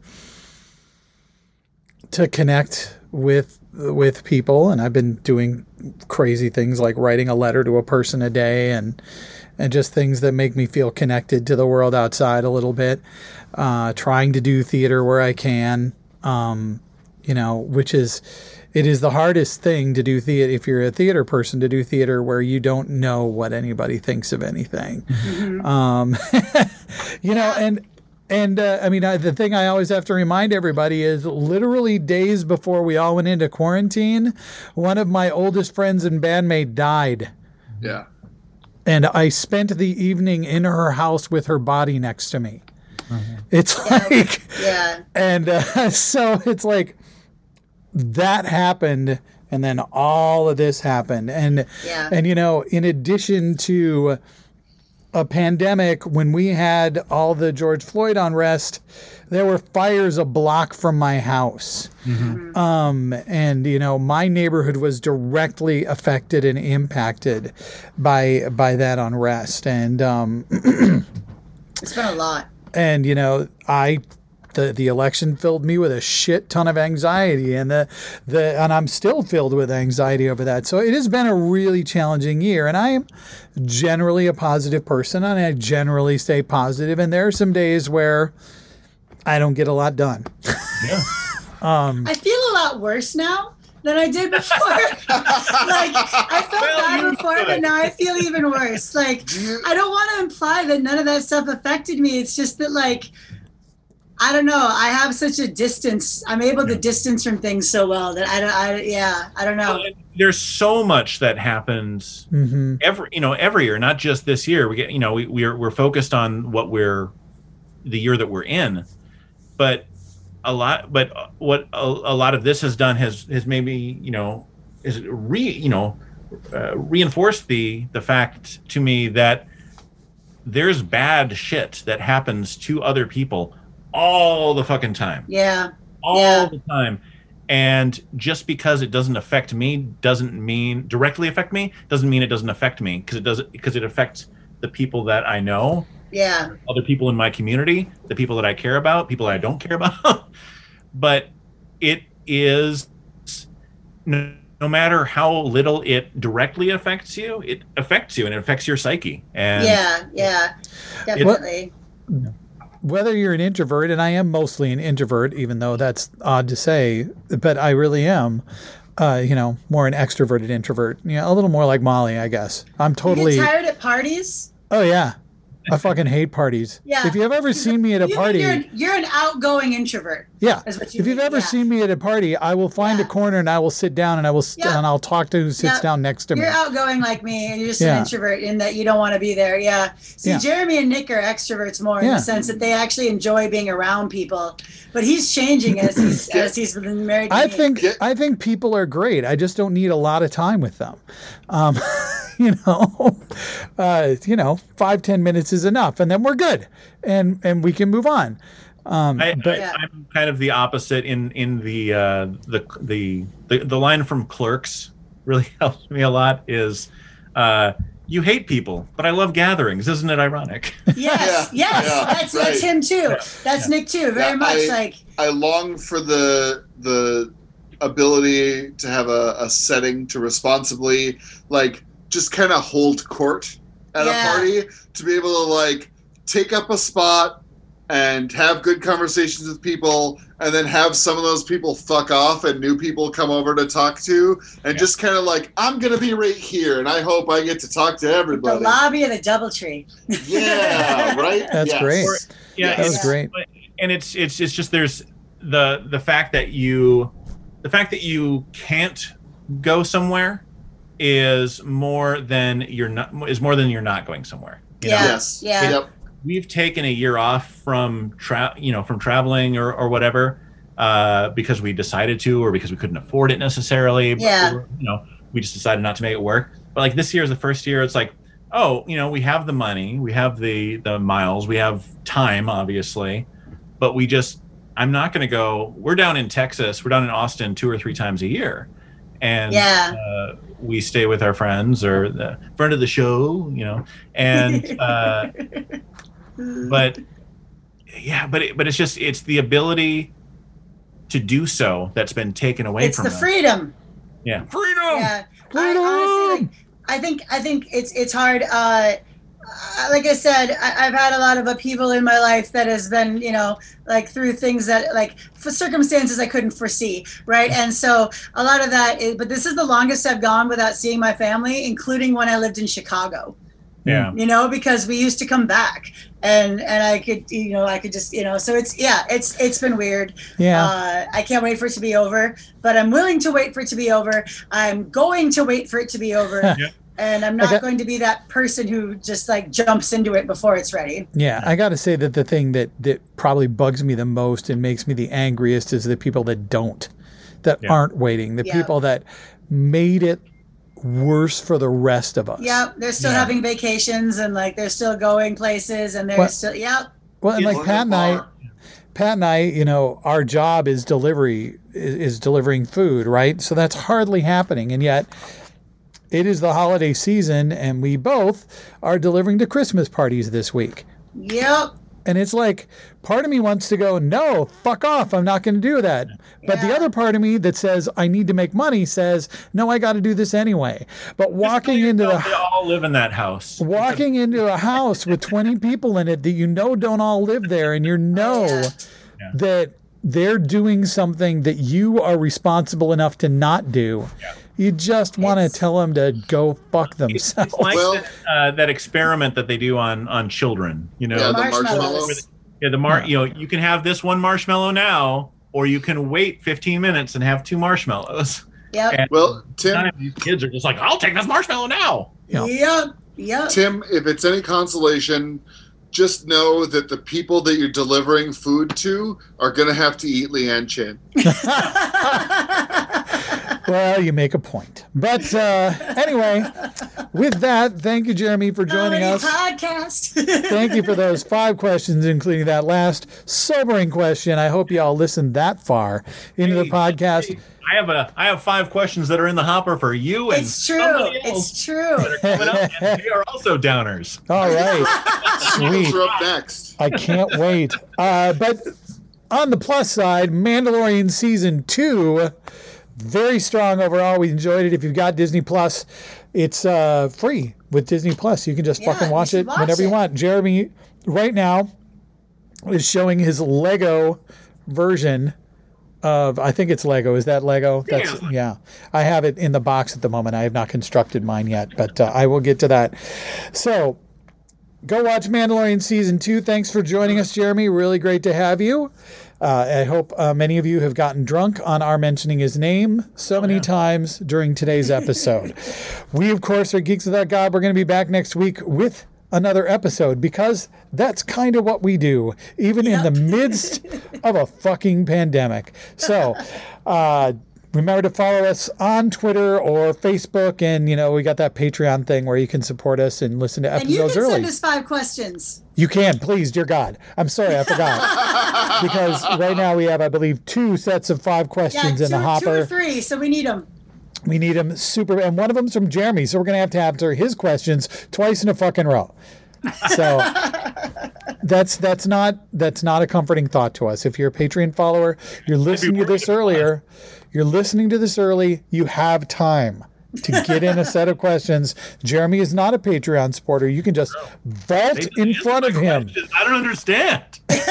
to connect with with people, and I've been doing crazy things like writing a letter to a person a day, and and just things that make me feel connected to the world outside a little bit. Uh, trying to do theater where I can, um, you know, which is it is the hardest thing to do theater if you're a theater person, to do theater where you don't know what anybody thinks of anything. Mm-hmm. Um, you know, and. And, uh, I mean, I, the thing I always have to remind everybody is literally days before we all went into quarantine, one of my oldest friends and bandmate died. Yeah. And I spent the evening in her house with her body next to me. Mm-hmm. It's Yeah. like, Yeah. and uh, so it's like that happened. And then all of this happened. And, Yeah. and, you know, in addition to a pandemic, when we had all the George Floyd unrest, there were fires a block from my house. Mm-hmm. Um, and, you know, my neighborhood was directly affected and impacted by by that unrest. And, um, It's been a lot. and you know, I... The, the election filled me with a shit ton of anxiety, and the the and I'm still filled with anxiety over that. So it has been a really challenging year, and I am generally a positive person, and I generally stay positive. And there are some days where I don't get a lot done. Yeah. um, I feel a lot worse now than I did before. Like, I felt Well, bad you before, should. but now I feel even worse. Like, Do you- I don't want to imply that none of that stuff affected me. It's just that, like, I don't know. I have such a distance. I'm able to distance from things so well that I don't. I yeah. I don't know. There's so much that happens mhm. every you know every year, not just this year. We get you know we we're we're focused on what we're the year that we're in, but a lot. But what a, a lot of this has done has has maybe you know is re you know uh, reinforced the the fact to me that there's bad shit that happens to other people all the fucking time. Yeah. all Yeah. the time. And just because it doesn't affect me doesn't mean directly affect me doesn't mean it doesn't affect me, because it doesn't because it affects the people that I know, Yeah. other people in my community, the people that I care about, people that I don't care about. But it is no, no matter how little it directly affects you, it affects you and it affects your psyche. And Yeah. Yeah. Definitely. Whether you're an introvert, and I am mostly an introvert, even though that's odd to say, but I really am, uh, you know, more an extroverted introvert. You know, a little more like Molly, I guess. I'm totally. You get tired at parties? Oh yeah, I fucking hate parties. Yeah. If you've ever seen me at a You- party, You're, you're an outgoing introvert. yeah. is what you If you've mean, ever yeah. seen me at a party, I will find Yeah. a corner and I will sit down and I will st- Yeah. and I'll talk to who sits Yeah. down next to me. You're outgoing like me, and you're just Yeah. an introvert in that you don't want to be there. Yeah. See, Yeah. Jeremy and Nick are extroverts more in Yeah. the sense that they actually enjoy being around people. But he's changing as he's as he's been married. To I me. think Get- I think people are great. I just don't need a lot of time with them. Um, you know, uh, you know, five ten minutes is enough, and then we're good, and and we can move on. Um, I, but Yeah. I, I'm kind of the opposite in in the uh, the, the the the line from Clerks really helps me a lot is uh, you hate people, but I love gatherings. Isn't it ironic? Yes, Yeah. yes, Yeah. that's that's Right. him too. That's Nick too. Very Yeah, much I- like I long for the the ability to have a, a setting to responsibly like just kind of hold court at Yeah. a party, to be able to like take up a spot and have good conversations with people, and then have some of those people fuck off and new people come over to talk to, and Yeah. just kind of like, I'm gonna be right here and I hope I get to talk to the everybody. lobby of the DoubleTree. Yeah, right? That's Yes. great. Or- yeah, that was it's- great. and it's it's it's just there's the the fact that you the fact that you can't go somewhere is more than you're not is more than you're not going somewhere. You know? Yeah. Yes. Yeah. Yep. We've taken a year off from tra- you know from traveling or, or whatever uh, because we decided to, or because we couldn't afford it necessarily. But Yeah. we were- you know, we just decided not to make it work. But like this year is the first year. It's like, oh, you know, we have the money, we have the the miles, we have time, obviously, but we just I'm not going to go. We're down in Texas. We're down in Austin two or three times a year, and Yeah. uh, we stay with our friends or the friend of the show, you know, and. Uh, but yeah but it, but it's just it's the ability to do so that's been taken away It's from the them. freedom. yeah freedom Yeah. I, Freedom! honestly, like, I think I think it's it's hard. Uh, uh, like I said, I, I've had a lot of upheaval in my life that has been, you know, like through things that, like, for circumstances I couldn't foresee, right? And so a lot of that is, but this is the longest I've gone without seeing my family, including when I lived in Chicago. yeah You know, because we used to come back, and and I could, you know, I could just, you know, so it's yeah, it's it's been weird. Yeah. Uh, I can't wait for it to be over, but I'm willing to wait for it to be over. I'm going to wait for it to be over. Yeah. And I'm not Okay. going to be that person who just like jumps into it before it's ready. Yeah, I got to say that the thing that, that probably bugs me the most and makes me the angriest is the people that don't, that Yeah. aren't waiting, the Yeah. people that made it worse for the rest of us. Yep, they're still Yeah. having vacations and like they're still going places and they're What? still yep. Well, and like Look Pat at and I, Bar. Pat and I, you know, our job is delivery, is, is delivering food, right? So that's hardly happening. And yet it is the holiday season and we both are delivering to Christmas parties this week. Yep. And it's like, part of me wants to go, no, fuck off. I'm not going to do that. But the Yeah. other part of me that says I need to make money says, no, I got to do this anyway. But walking into They the all live in that house. walking into a house with twenty people in it that you know don't all live there, and you know Yeah. Yeah. that they're doing something that you are responsible enough to not do. Yeah. You just want to It's- tell them to go fuck It's, themselves. it's like Well- that, uh, that experiment that they do on on children. You know, Yeah, the Marshmallows. marshmallow. Yeah, the mar- Yeah. you know, you can have this one marshmallow now, or you can wait fifteen minutes and have two marshmallows. Yep. And Well, Tim, sometimes these kids are just like, "I'll take this marshmallow now." Yeah. Yep. Yep. Tim, if it's any consolation, just know that the people that you're delivering food to are going to have to eat Leanne Chin. Well, you make a point. But uh, anyway, with that, thank you, Jeremy, for joining Comedy us. Podcast. Thank you for those five questions, including that last sobering question. I hope you all listened that far into the Hey, podcast. hey, I have a I have five questions that are in the hopper for you and It's true. somebody else It's true. coming up, and they are also downers. All right. Sweet. Those are up next. I can't wait. Uh, but on the plus side, Mandalorian season two, very strong overall. We enjoyed it. If you've got Disney Plus, it's uh, free with Disney Plus. You can just Yeah, fucking you watch should it watch whenever you it. want. Jeremy, right now, is showing his Lego version of, I think it's Lego. Is that Lego? That's Yeah. yeah. I have it in the box at the moment. I have not constructed mine yet, but uh, I will get to that. So go watch Mandalorian season two. Thanks for joining us, Jeremy. Really great to have you. Uh, I hope uh, many of you have gotten drunk on our mentioning his name so many times during today's episode. We, of course, are Geeks Without God. We're going to be back next week with another episode because that's kind of what we do, even in the midst of a fucking pandemic. So, uh, remember to follow us on Twitter or Facebook, and you know we got that Patreon thing where you can support us and listen to And you can episodes early. send us five questions. You can, please, dear God. I'm sorry, I forgot. Because right now we have, I believe, two sets of five Yeah, questions two, in the two hopper. or three, so we need them. We need them super, and one of them's from Jeremy, so we're gonna have to answer his questions twice in a fucking row. So that's that's not that's not a comforting thought to us. If you're a Patreon follower, you're listening to this earlier. You're listening to this early. You have time to get in a set of questions. Jeremy is not a Patreon supporter. You can just vault They in answer front my of him. questions. I don't understand.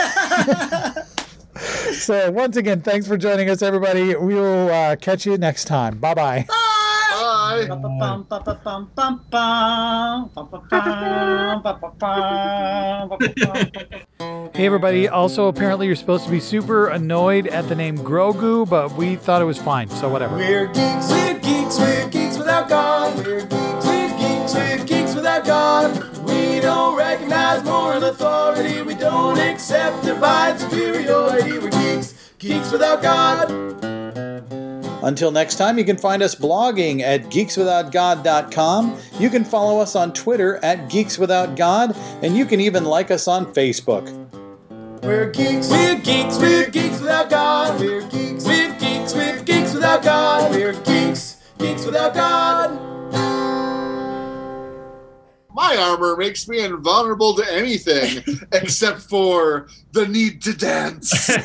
So once again, thanks for joining us, everybody. We will uh, catch you next time. Bye bye. Bye. Bum, bum, bum, bum, bum, bum, bum, bum, bum, bum, bum, bum, bum, bum. Hey everybody, also apparently you're supposed to be super annoyed at the name Grogu, but we thought it was fine, so whatever. We're geeks, we're geeks, we're geeks without God. We're geeks, we're geeks, we're geeks without God. We don't recognize moral authority. We don't accept divine superiority. We're geeks, geeks without God. Until next time, you can find us blogging at geeks without god dot com. You can follow us on Twitter at geeks without god, and you can even like us on Facebook. We're geeks, we're geeks, we're geeks without God. We're geeks, we're geeks, we're geeks without God. We're geeks, geeks without God. My armor makes me invulnerable to anything except for the need to dance.